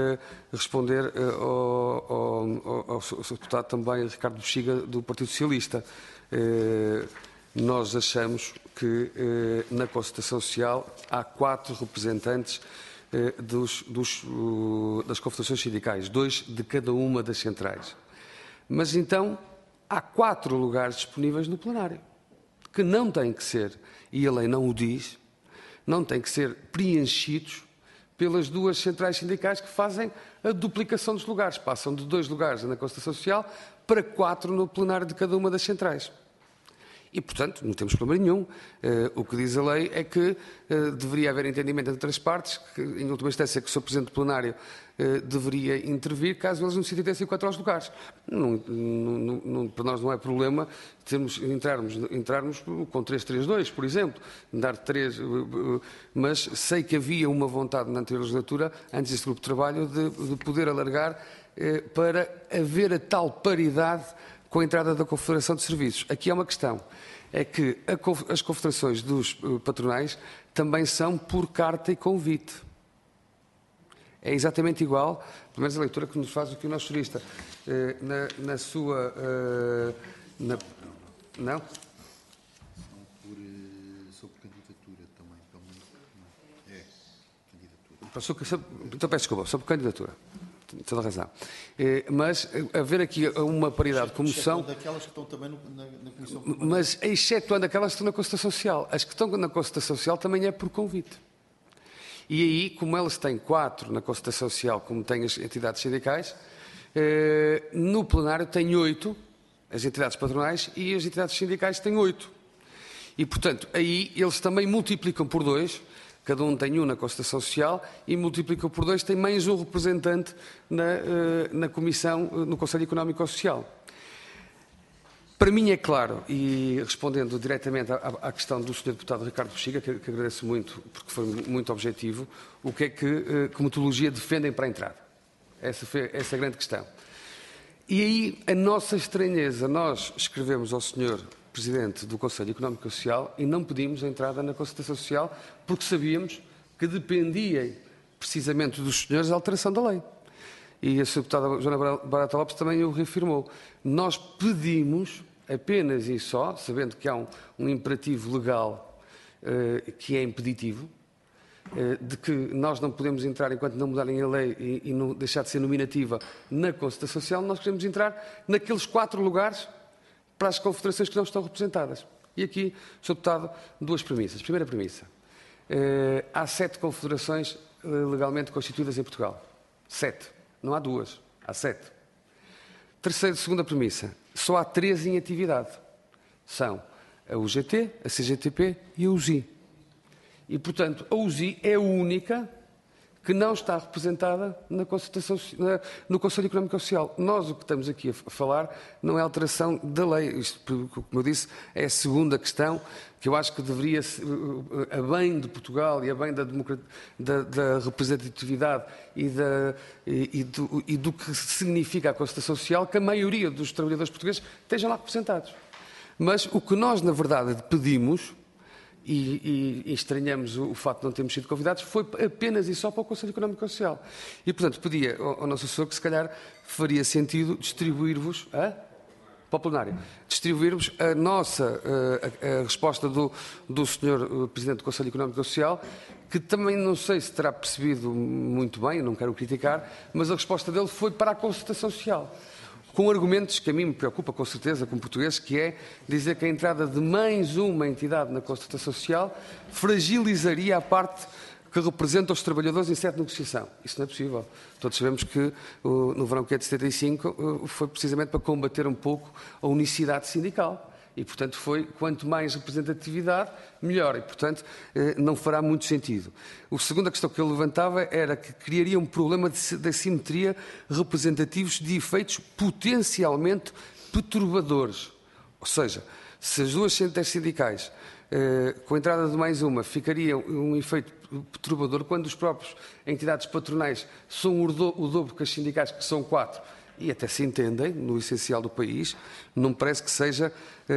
ao Sr. Deputado também, Ricardo Bexiga, do Partido Socialista. Nós achamos que na Concertação Social há 4 representantes das confederações sindicais, 2 de cada uma das centrais. Mas então há 4 lugares disponíveis no plenário, que não têm que ser, e a lei não o diz, não têm que ser preenchidos pelas 2 centrais sindicais que fazem a duplicação dos lugares. Passam de 2 lugares na Concertação Social para 4 no plenário de cada uma das centrais. E, portanto, não temos problema nenhum. O que diz a lei é que deveria haver entendimento entre as partes, que, em última instância, que o Sr. Presidente do Plenário deveria intervir caso eles necessitem 4 aos lugares. Para nós não é problema entrarmos com 3-3-2, por exemplo, dar 3, mas sei que havia uma vontade na anterior legislatura, antes deste grupo de trabalho, de poder alargar para haver a tal paridade com a entrada da Confederação de Serviços. Aqui há uma questão, é que as confederações dos patronais também são por carta e convite. É exatamente igual, pelo menos a leitura que nos faz aqui o nosso jurista. Na sua... não? Sou por candidatura também. É, candidatura. Então peço desculpa, sou por candidatura. Tem toda a razão. Mas haver aqui uma paridade como são... daquelas que estão também na Comissão... Mas excetuando aquelas que estão na Concertação Social. As que estão na Concertação Social também é por convite. E aí, como elas têm 4 na Concertação Social, como têm as entidades sindicais, no plenário têm 8, as entidades patronais, e as entidades sindicais têm 8. E, portanto, aí eles também multiplicam por 2, Cada um tem um na Concertação Social e multiplica por 2, tem mais um representante na Comissão, no Conselho Económico e Social. Para mim é claro, e respondendo diretamente à questão do Sr. Deputado Ricardo Bexiga, que agradeço muito, porque foi muito objetivo, o que é que metodologia defendem para a entrada. Essa é a grande questão. E aí a nossa estranheza, nós escrevemos ao Sr. Presidente do Conselho Económico e Social e não pedimos a entrada na Concertação Social porque sabíamos que dependia precisamente dos senhores a alteração da lei. E a Sra. Deputada Joana Barata Lopes também o reafirmou. Nós pedimos apenas e só, sabendo que há um imperativo legal que é impeditivo, de que nós não podemos entrar enquanto não mudarem a lei e não deixar de ser nominativa na Concertação Social, nós queremos entrar naqueles 4 lugares para as confederações que não estão representadas. E aqui, Sr. Deputado, 2 premissas. Primeira premissa. Há 7 confederações legalmente constituídas em Portugal. 7. Não há 2. Há 7. Segunda premissa. Só há 3 em atividade. São a UGT, a CGTP e a USI. E, portanto, a USI é a única que não está representada na Concertação, no Conselho Económico e Social. Nós o que estamos aqui a falar não é a alteração da lei. Isto, como eu disse, é a segunda questão que eu acho que deveria, a bem de Portugal e a bem da representatividade e do que significa a Concertação Social, que a maioria dos trabalhadores portugueses estejam lá representados. Mas o que nós, na verdade, pedimos, e estranhamos o facto de não termos sido convidados, foi apenas e só para o Conselho Económico e Social. E, portanto, pedia ao nosso assessor que, se calhar, faria sentido distribuir-vos para o plenário, distribuir-vos a resposta do Sr. Presidente do Conselho Económico e Social, que também não sei se terá percebido muito bem, não quero criticar, mas a resposta dele foi para a Concertação Social, com argumentos que a mim me preocupa com certeza, como português, que é dizer que a entrada de mais uma entidade na Concertação Social fragilizaria a parte que representa os trabalhadores em sede de negociação. Isso não é possível. Todos sabemos que no verão que é de 75 foi precisamente para combater um pouco a unicidade sindical. E, portanto, foi quanto mais representatividade, melhor. E, portanto, não fará muito sentido. A segunda questão que ele levantava era que criaria um problema de assimetria representativos de efeitos potencialmente perturbadores. Ou seja, se as 2 centrais sindicais, com a entrada de mais uma, ficariam um efeito perturbador, quando os próprios entidades patronais são o dobro que as sindicais, que são 4, e até se entendem no essencial do país, não me parece que seja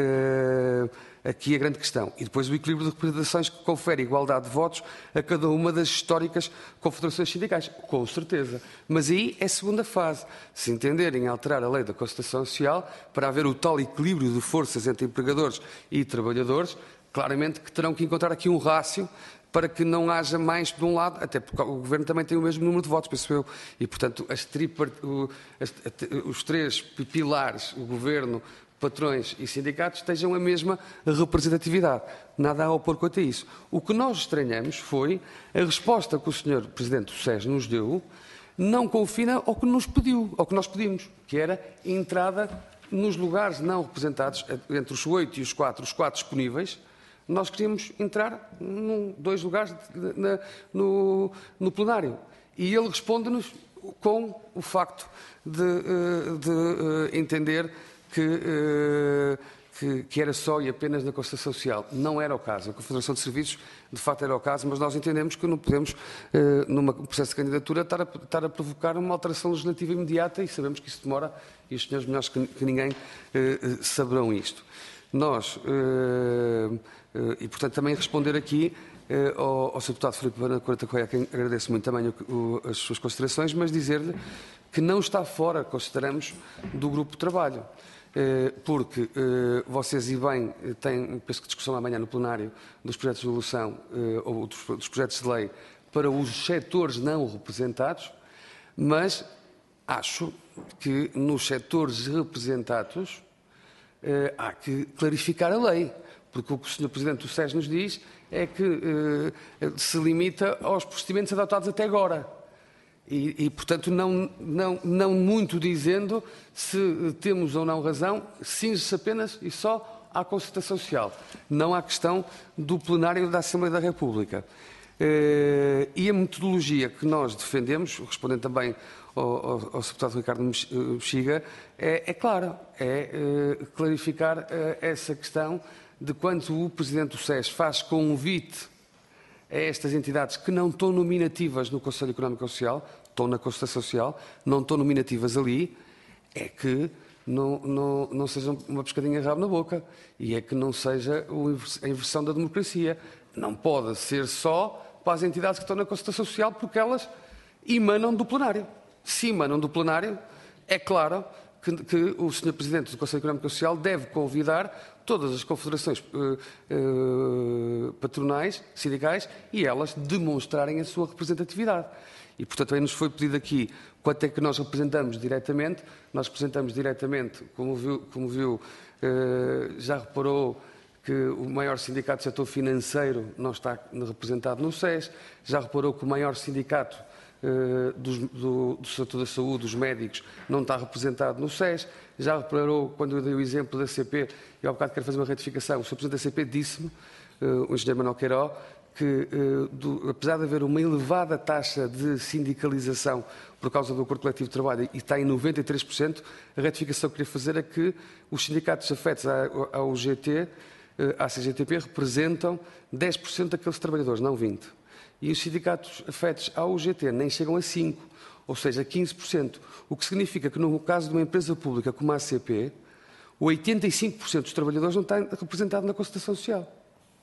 aqui a grande questão. E depois o equilíbrio de representações que confere igualdade de votos a cada uma das históricas confederações sindicais, com certeza. Mas aí é a segunda fase. Se entenderem alterar a lei da Concertação Social para haver o tal equilíbrio de forças entre empregadores e trabalhadores, claramente que terão que encontrar aqui um rácio para que não haja mais de um lado, até porque o Governo também tem o mesmo número de votos, penso eu, e, portanto, os 3 pilares, o Governo, patrões e sindicatos, estejam a mesma representatividade. Nada a opor quanto a isso. O que nós estranhamos foi a resposta que o Sr. Presidente do SES nos deu, não confina ao que nos pediu, ao que nós pedimos, que era entrada nos lugares não representados, entre os 8 e os 4 disponíveis. Nós queríamos entrar em 2 lugares no plenário. E ele responde-nos com o facto de entender que era só e apenas na Concertação Social. Não era o caso. A Confederação de Serviços, de facto, era o caso, mas nós entendemos que não podemos, num processo de candidatura, estar a provocar uma alteração legislativa imediata, e sabemos que isso demora, e os senhores melhores que ninguém saberão isto. Nós, e portanto também responder aqui ao Sr. Deputado Filipe Correia Coelho, a quem agradeço muito também as suas considerações, mas dizer-lhe que não está fora, consideramos, do grupo de trabalho. Porque vocês e bem têm, penso que discussão amanhã no plenário, dos projetos de resolução ou dos projetos de lei para os setores não representados, mas acho que nos setores representados há que clarificar a lei, porque o que o Sr. Presidente do SES nos diz é que se limita aos procedimentos adotados até agora. E portanto, não muito dizendo se temos ou não razão, cinge-se apenas e só à Concertação Social, não à questão do plenário da Assembleia da República. E a metodologia que nós defendemos, respondendo também ao deputado Ricardo Mexiga, é clara, é clarificar essa questão de quando o Presidente do SES faz convite a estas entidades que não estão nominativas no Conselho Económico e Social, estão na Concertação Social, não estão nominativas ali, é que não seja uma pescadinha de rabo na boca e é que não seja a inversão da democracia. Não pode ser só para as entidades que estão na Concertação Social porque elas emanam do plenário. Se emanam do plenário, é claro que o Sr. Presidente do Conselho Económico e Social deve convidar todas as confederações patronais, sindicais, e elas demonstrarem a sua representatividade. E, portanto, também nos foi pedido aqui quanto é que nós representamos diretamente. Nós representamos diretamente, como viu, já reparou que o maior sindicato do setor financeiro não está representado no SES, já reparou que o maior sindicato do setor da saúde, dos médicos, não está representado no SES, já reparou, quando eu dei o exemplo da CP, e ao bocado quero fazer uma retificação, o Sr. Presidente da CP disse-me, o engenheiro Manuel Queiró, que apesar de haver uma elevada taxa de sindicalização por causa do acordo coletivo de trabalho e está em 93%, a retificação que eu queria fazer é que os sindicatos afetos à UGT, à CGTP, representam 10% daqueles trabalhadores, não 20%. E os sindicatos afetos à UGT nem chegam a 5%, ou seja, 15%. O que significa que no caso de uma empresa pública como a ACP, 85% dos trabalhadores não está representado na Concertação Social.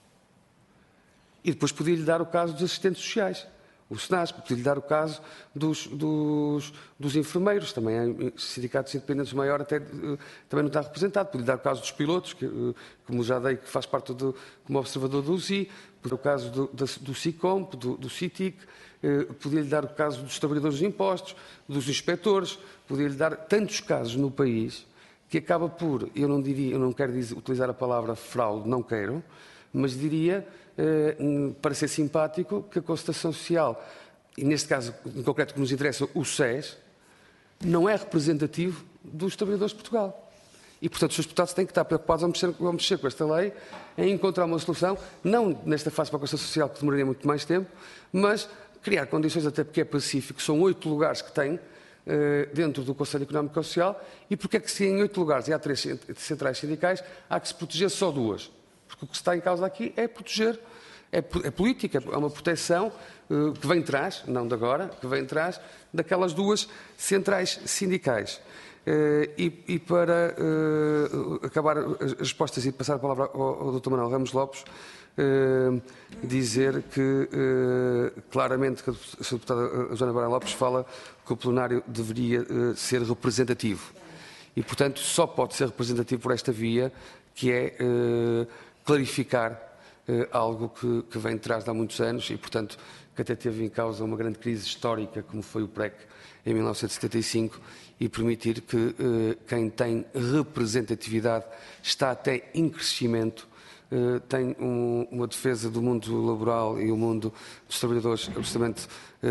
E depois podia-lhe dar o caso dos assistentes sociais, o SENASP, podia-lhe dar o caso dos enfermeiros, também há sindicatos independentes maior, também não está representado, podia-lhe dar o caso dos pilotos, como já dei, que faz parte como observador do USI, podia-lhe dar o caso do SICOMP, do CITIC, podia-lhe dar o caso dos trabalhadores de impostos, dos inspectores, podia-lhe dar tantos casos no país que acaba por, eu não quero utilizar a palavra fraude, não quero, mas diria, para ser simpático, que a Concertação Social, e neste caso em concreto que nos interessa, o SES, não é representativo dos trabalhadores de Portugal. E, portanto, os seus deputados têm que estar preocupados a mexer com esta lei, em encontrar uma solução, não nesta fase para a Concertação Social, que demoraria muito mais tempo, mas criar condições, até porque é pacífico, são 8 lugares que tem dentro do Conselho Económico e Social, e porque é que se em 8 lugares e há 3 centrais sindicais, há que se proteger só 2? Porque o que está em causa aqui é proteger, é política, é uma proteção que vem atrás, não de agora, que vem atrás daquelas 2 centrais sindicais. E para acabar as respostas e passar a palavra ao Dr. Manuel Ramos Lopes, dizer que claramente que a Sra. Deputada Joana Barra Lopes fala que o plenário deveria ser representativo. E, portanto, só pode ser representativo por esta via, que é clarificar algo que vem de trás de há muitos anos e, portanto, que até teve em causa uma grande crise histórica, como foi o PREC em 1975, e permitir que quem tem representatividade está até em crescimento, tem uma defesa do mundo laboral e o mundo dos trabalhadores absolutamente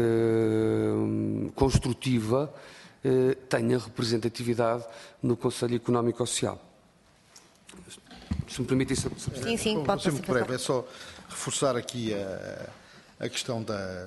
construtiva, tenha representatividade no Conselho Económico e Social. Se me permite isso. Sim, pode ser muito breve. É só reforçar aqui a questão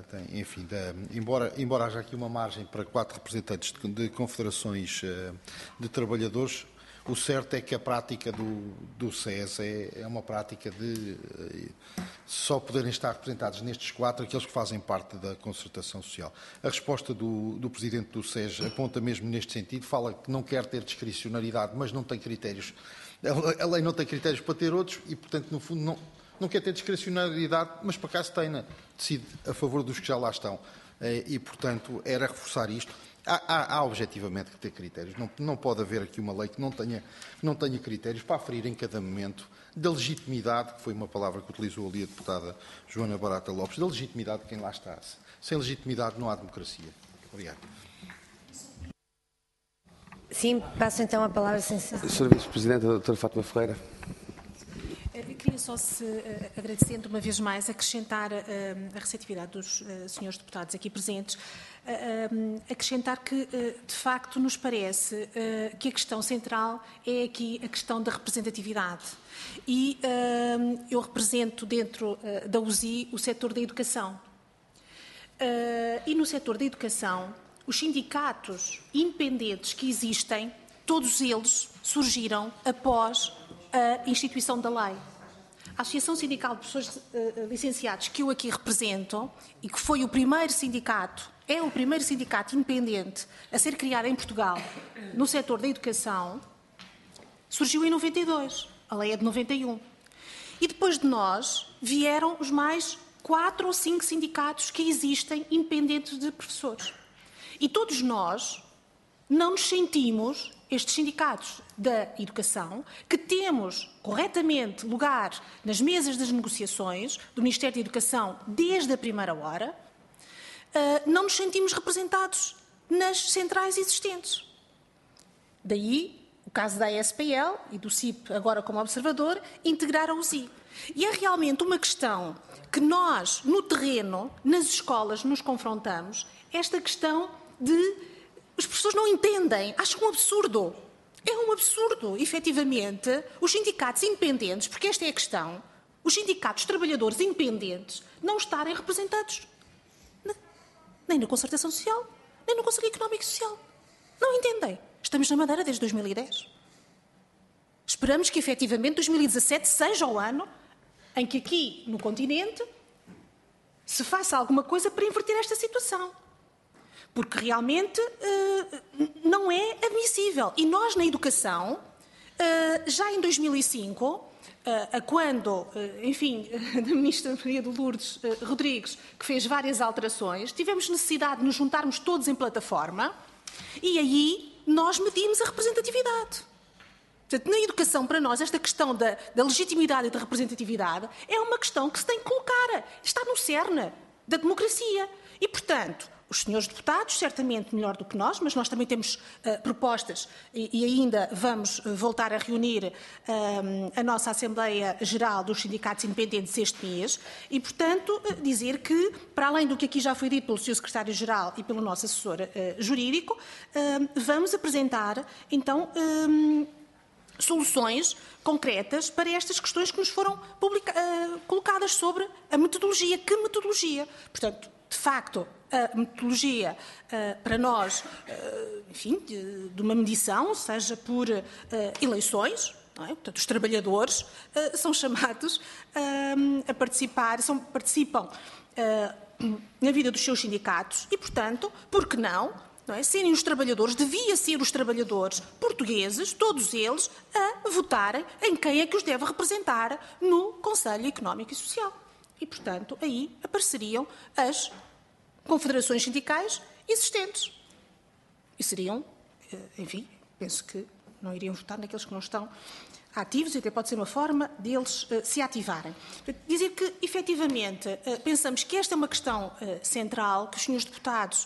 embora haja aqui uma margem para 4 representantes de confederações de trabalhadores, o certo é que a prática do SES é uma prática de só poderem estar representados nestes 4 aqueles que fazem parte da concertação social. A resposta do Presidente do SES aponta mesmo neste sentido, fala que não quer ter discricionariedade, mas não tem critérios. A lei não tem critérios para ter outros e, portanto, no fundo, não quer ter discricionariedade, mas por acaso tem, decide a favor dos que já lá estão. E, portanto, era reforçar isto. Há objetivamente que ter critérios. Não pode haver aqui uma lei que não tenha critérios para aferir em cada momento da legitimidade, que foi uma palavra que utilizou ali a deputada Joana Barata Lopes, da legitimidade de quem lá está. Sem legitimidade não há democracia. Obrigado. Sim, passo então a palavra. Sra. Vice-Presidente, a doutora Fátima Ferreira. Eu queria só, agradecendo uma vez mais, acrescentar a receptividade dos senhores deputados aqui presentes, acrescentar que, de facto, nos parece que a questão central é aqui a questão da representatividade. E eu represento dentro da USI o setor da educação. E no setor da educação, os sindicatos independentes que existem, todos eles surgiram após a instituição da lei. A Associação Sindical de Professores Licenciados, que eu aqui represento, e que foi o primeiro sindicato, é o primeiro sindicato independente a ser criado em Portugal no setor da educação, surgiu em 92. A lei é de 91. E depois de nós vieram os mais 4 ou 5 sindicatos que existem independentes de professores. E todos nós não nos sentimos, estes sindicatos da educação, que temos corretamente lugar nas mesas das negociações do Ministério da Educação desde a primeira hora, não nos sentimos representados nas centrais existentes. Daí o caso da ESPL e do CIP, agora como observador, integrar a USI. E é realmente uma questão que nós, no terreno, nas escolas, nos confrontamos, esta questão de os professores não entendem, acham um absurdo. É um absurdo, efetivamente, os sindicatos independentes, porque esta é a questão, os sindicatos trabalhadores independentes não estarem representados nem na Concertação Social, nem no Conselho Económico e Social. Não entendem. Estamos na Madeira desde 2010. Esperamos que, efetivamente, 2017 seja o ano em que aqui, no continente, se faça alguma coisa para inverter esta situação. Porque realmente não é admissível. E nós, na educação, já em 2005, quando, enfim, da Ministra Maria de Lourdes Rodrigues, que fez várias alterações, tivemos necessidade de nos juntarmos todos em plataforma e aí nós medimos a representatividade. Portanto, na educação, para nós, esta questão da legitimidade e da representatividade é uma questão que se tem que colocar. Está no cerne da democracia. E, portanto, os senhores deputados, certamente melhor do que nós, mas nós também temos propostas e ainda vamos voltar a reunir a nossa Assembleia Geral dos Sindicatos Independentes este mês e, portanto, dizer que, para além do que aqui já foi dito pelo Sr. Secretário-Geral e pelo nosso assessor jurídico, vamos apresentar, então, soluções concretas para estas questões que nos foram colocadas sobre a metodologia. Que metodologia? Portanto, de facto, a metodologia para nós, enfim, de uma medição, seja por eleições, não é? Portanto, os trabalhadores são chamados a participar, participam na vida dos seus sindicatos e, portanto, por que não é? Serem os trabalhadores, devia ser os trabalhadores portugueses, todos eles, a votarem em quem é que os deve representar no Conselho Económico e Social. E, portanto, aí apareceriam as confederações sindicais existentes. E seriam, enfim, penso que não iriam votar naqueles que não estão ativos, e até pode ser uma forma deles se ativarem. Dizer que, efetivamente, pensamos que esta é uma questão central, que os senhores deputados,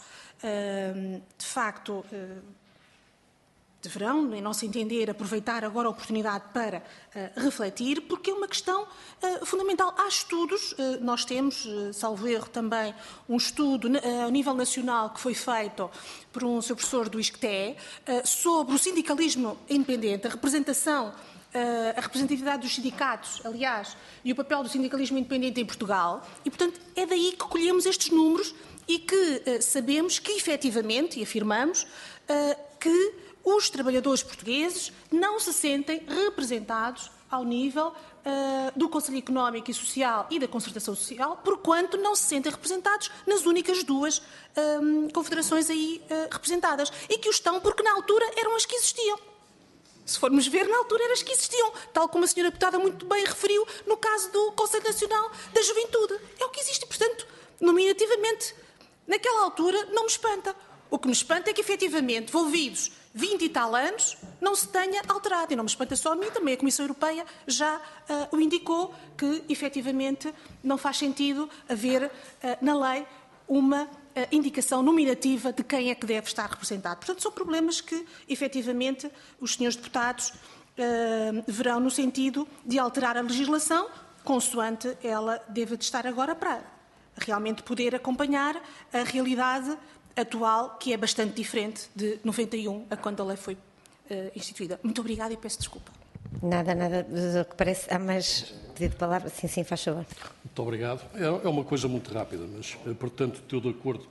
de facto, deverão, em nosso entender, aproveitar agora a oportunidade para refletir, porque é uma questão fundamental. Há estudos, nós temos, salvo erro também, um estudo a nível nacional que foi feito por um seu professor do ISCTE sobre o sindicalismo independente, a representatividade dos sindicatos, aliás, e o papel do sindicalismo independente em Portugal, e, portanto, é daí que colhemos estes números e que sabemos que, efetivamente, e afirmamos, que os trabalhadores portugueses não se sentem representados ao nível do Conselho Económico e Social e da Concertação Social, porquanto não se sentem representados nas únicas duas confederações aí representadas. E que o estão porque, na altura, eram as que existiam. Se formos ver, na altura eram as que existiam, tal como a senhora deputada muito bem referiu no caso do Conselho Nacional da Juventude. É o que existe, portanto, nominativamente, naquela altura, não me espanta. O que me espanta é que, efetivamente, envolvidos 20 e tal anos, não se tenha alterado. E não me espanta só a mim, também a Comissão Europeia já o indicou, que, efetivamente, não faz sentido haver na lei uma indicação nominativa de quem é que deve estar representado. Portanto, são problemas que, efetivamente, os senhores deputados verão no sentido de alterar a legislação, consoante ela deve de estar agora para realmente poder acompanhar a realidade atual, que é bastante diferente de 91, a quando a lei foi instituída. Muito obrigada e peço desculpa. Nada, parece. Há mais pedido de palavra. Sim, faz favor. Muito obrigado. É uma coisa muito rápida, mas, portanto, estou de acordo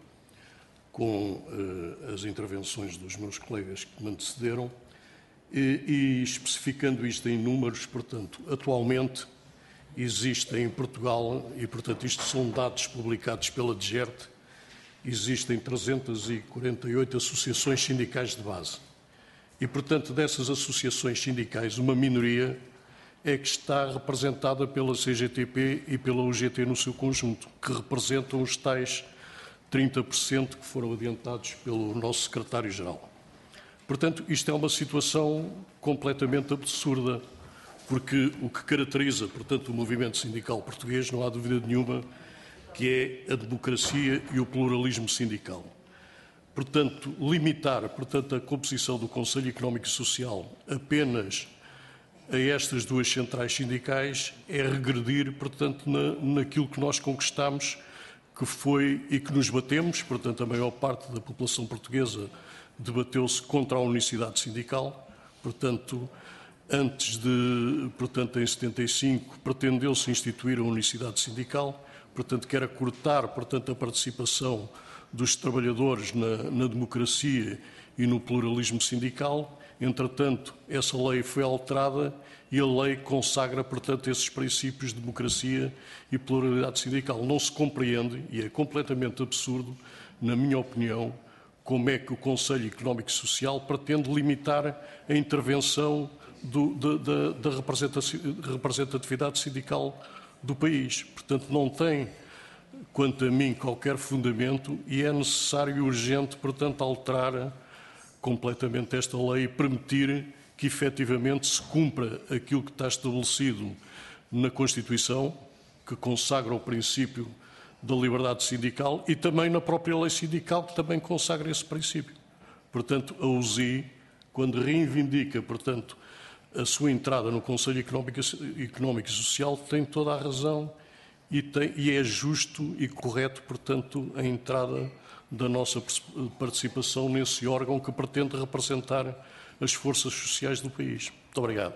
com as intervenções dos meus colegas que me antecederam e especificando isto em números, portanto, atualmente existem em Portugal, e, portanto, isto são dados publicados pela DGERT, existem 348 associações sindicais de base. E, portanto, dessas associações sindicais, uma minoria é que está representada pela CGTP e pela UGT no seu conjunto, que representam os tais 30% que foram adiantados pelo nosso secretário-geral. Portanto, isto é uma situação completamente absurda, porque o que caracteriza, portanto, o movimento sindical português, não há dúvida nenhuma, que é a democracia e o pluralismo sindical. Portanto, limitar, portanto, a composição do Conselho Económico e Social apenas a estas duas centrais sindicais é regredir, portanto, naquilo que nós conquistámos, que foi e que nos batemos, portanto, a maior parte da população portuguesa debateu-se contra a unicidade sindical, portanto, portanto, em 75, pretendeu-se instituir a unicidade sindical, portanto, que era cortar, portanto, a participação dos trabalhadores na democracia e no pluralismo sindical. Entretanto, essa lei foi alterada e a lei consagra, portanto, esses princípios de democracia e pluralidade sindical. Não se compreende, e é completamente absurdo, na minha opinião, como é que o Conselho Económico e Social pretende limitar a intervenção da representatividade sindical do país. Portanto, não tem, quanto a mim, qualquer fundamento e é necessário e urgente, portanto, alterar completamente esta lei e permitir que efetivamente se cumpra aquilo que está estabelecido na Constituição, que consagra o princípio da liberdade sindical e também na própria lei sindical, que também consagra esse princípio. Portanto, a USI, quando reivindica, portanto, a sua entrada no Conselho Económico e Social, tem toda a razão e é justo e correto, portanto, a entrada da nossa participação nesse órgão que pretende representar as forças sociais do país. Muito obrigado.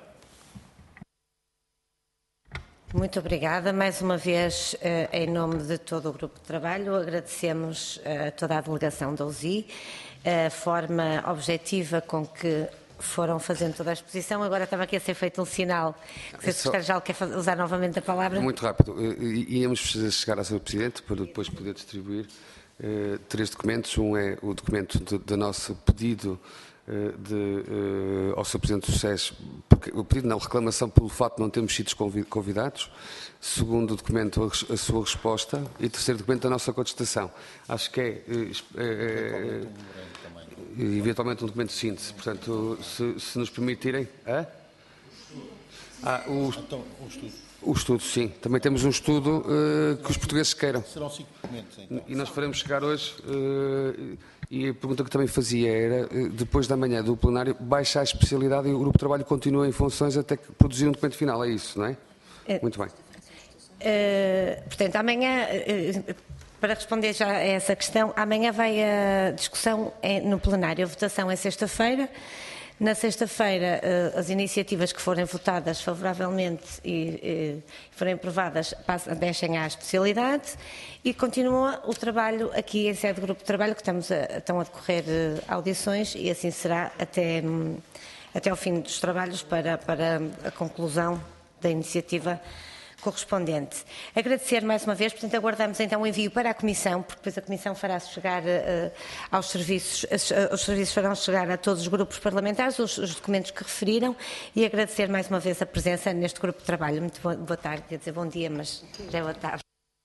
Muito obrigada. Mais uma vez, em nome de todo o Grupo de Trabalho, agradecemos a toda a delegação da USI, a forma objetiva com que foram fazendo toda a exposição. Agora estava aqui a ser feito um sinal. Se o Secretário-Geral quer usar novamente a palavra. Muito rápido. Íamos chegar ao Sr. Presidente para depois poder distribuir 3 documentos. Um é o documento do nosso pedido ao Sr. Presidente do SES, o pedido não, reclamação pelo facto de não termos sido convidados. Segundo documento, a sua resposta. E terceiro documento, a nossa contestação. Acho que é eventualmente um documento de síntese. Portanto, se nos permitirem... O estudo, sim. Também temos um estudo que os portugueses queiram. Serão 5 documentos, então. E nós faremos chegar hoje... E a pergunta que também fazia era, depois da manhã do plenário, baixa a especialidade e o grupo de trabalho continua em funções até que produzir um documento final. É isso, não é? Muito bem. Portanto, amanhã... Para responder já a essa questão, amanhã vai a discussão no plenário. A votação é sexta-feira. Na sexta-feira, as iniciativas que forem votadas favoravelmente e forem aprovadas deixem à especialidade e continua o trabalho aqui em sede do Grupo de Trabalho, que estão a decorrer audições e assim será até ao fim dos trabalhos para a conclusão da iniciativa correspondente. Agradecer mais uma vez, portanto, aguardamos então o envio para a Comissão, porque depois a Comissão fará chegar aos serviços, os serviços farão chegar a todos os grupos parlamentares os documentos que referiram e agradecer mais uma vez a presença neste grupo de trabalho. Muito boa tarde, quer dizer bom dia, mas já é boa tarde.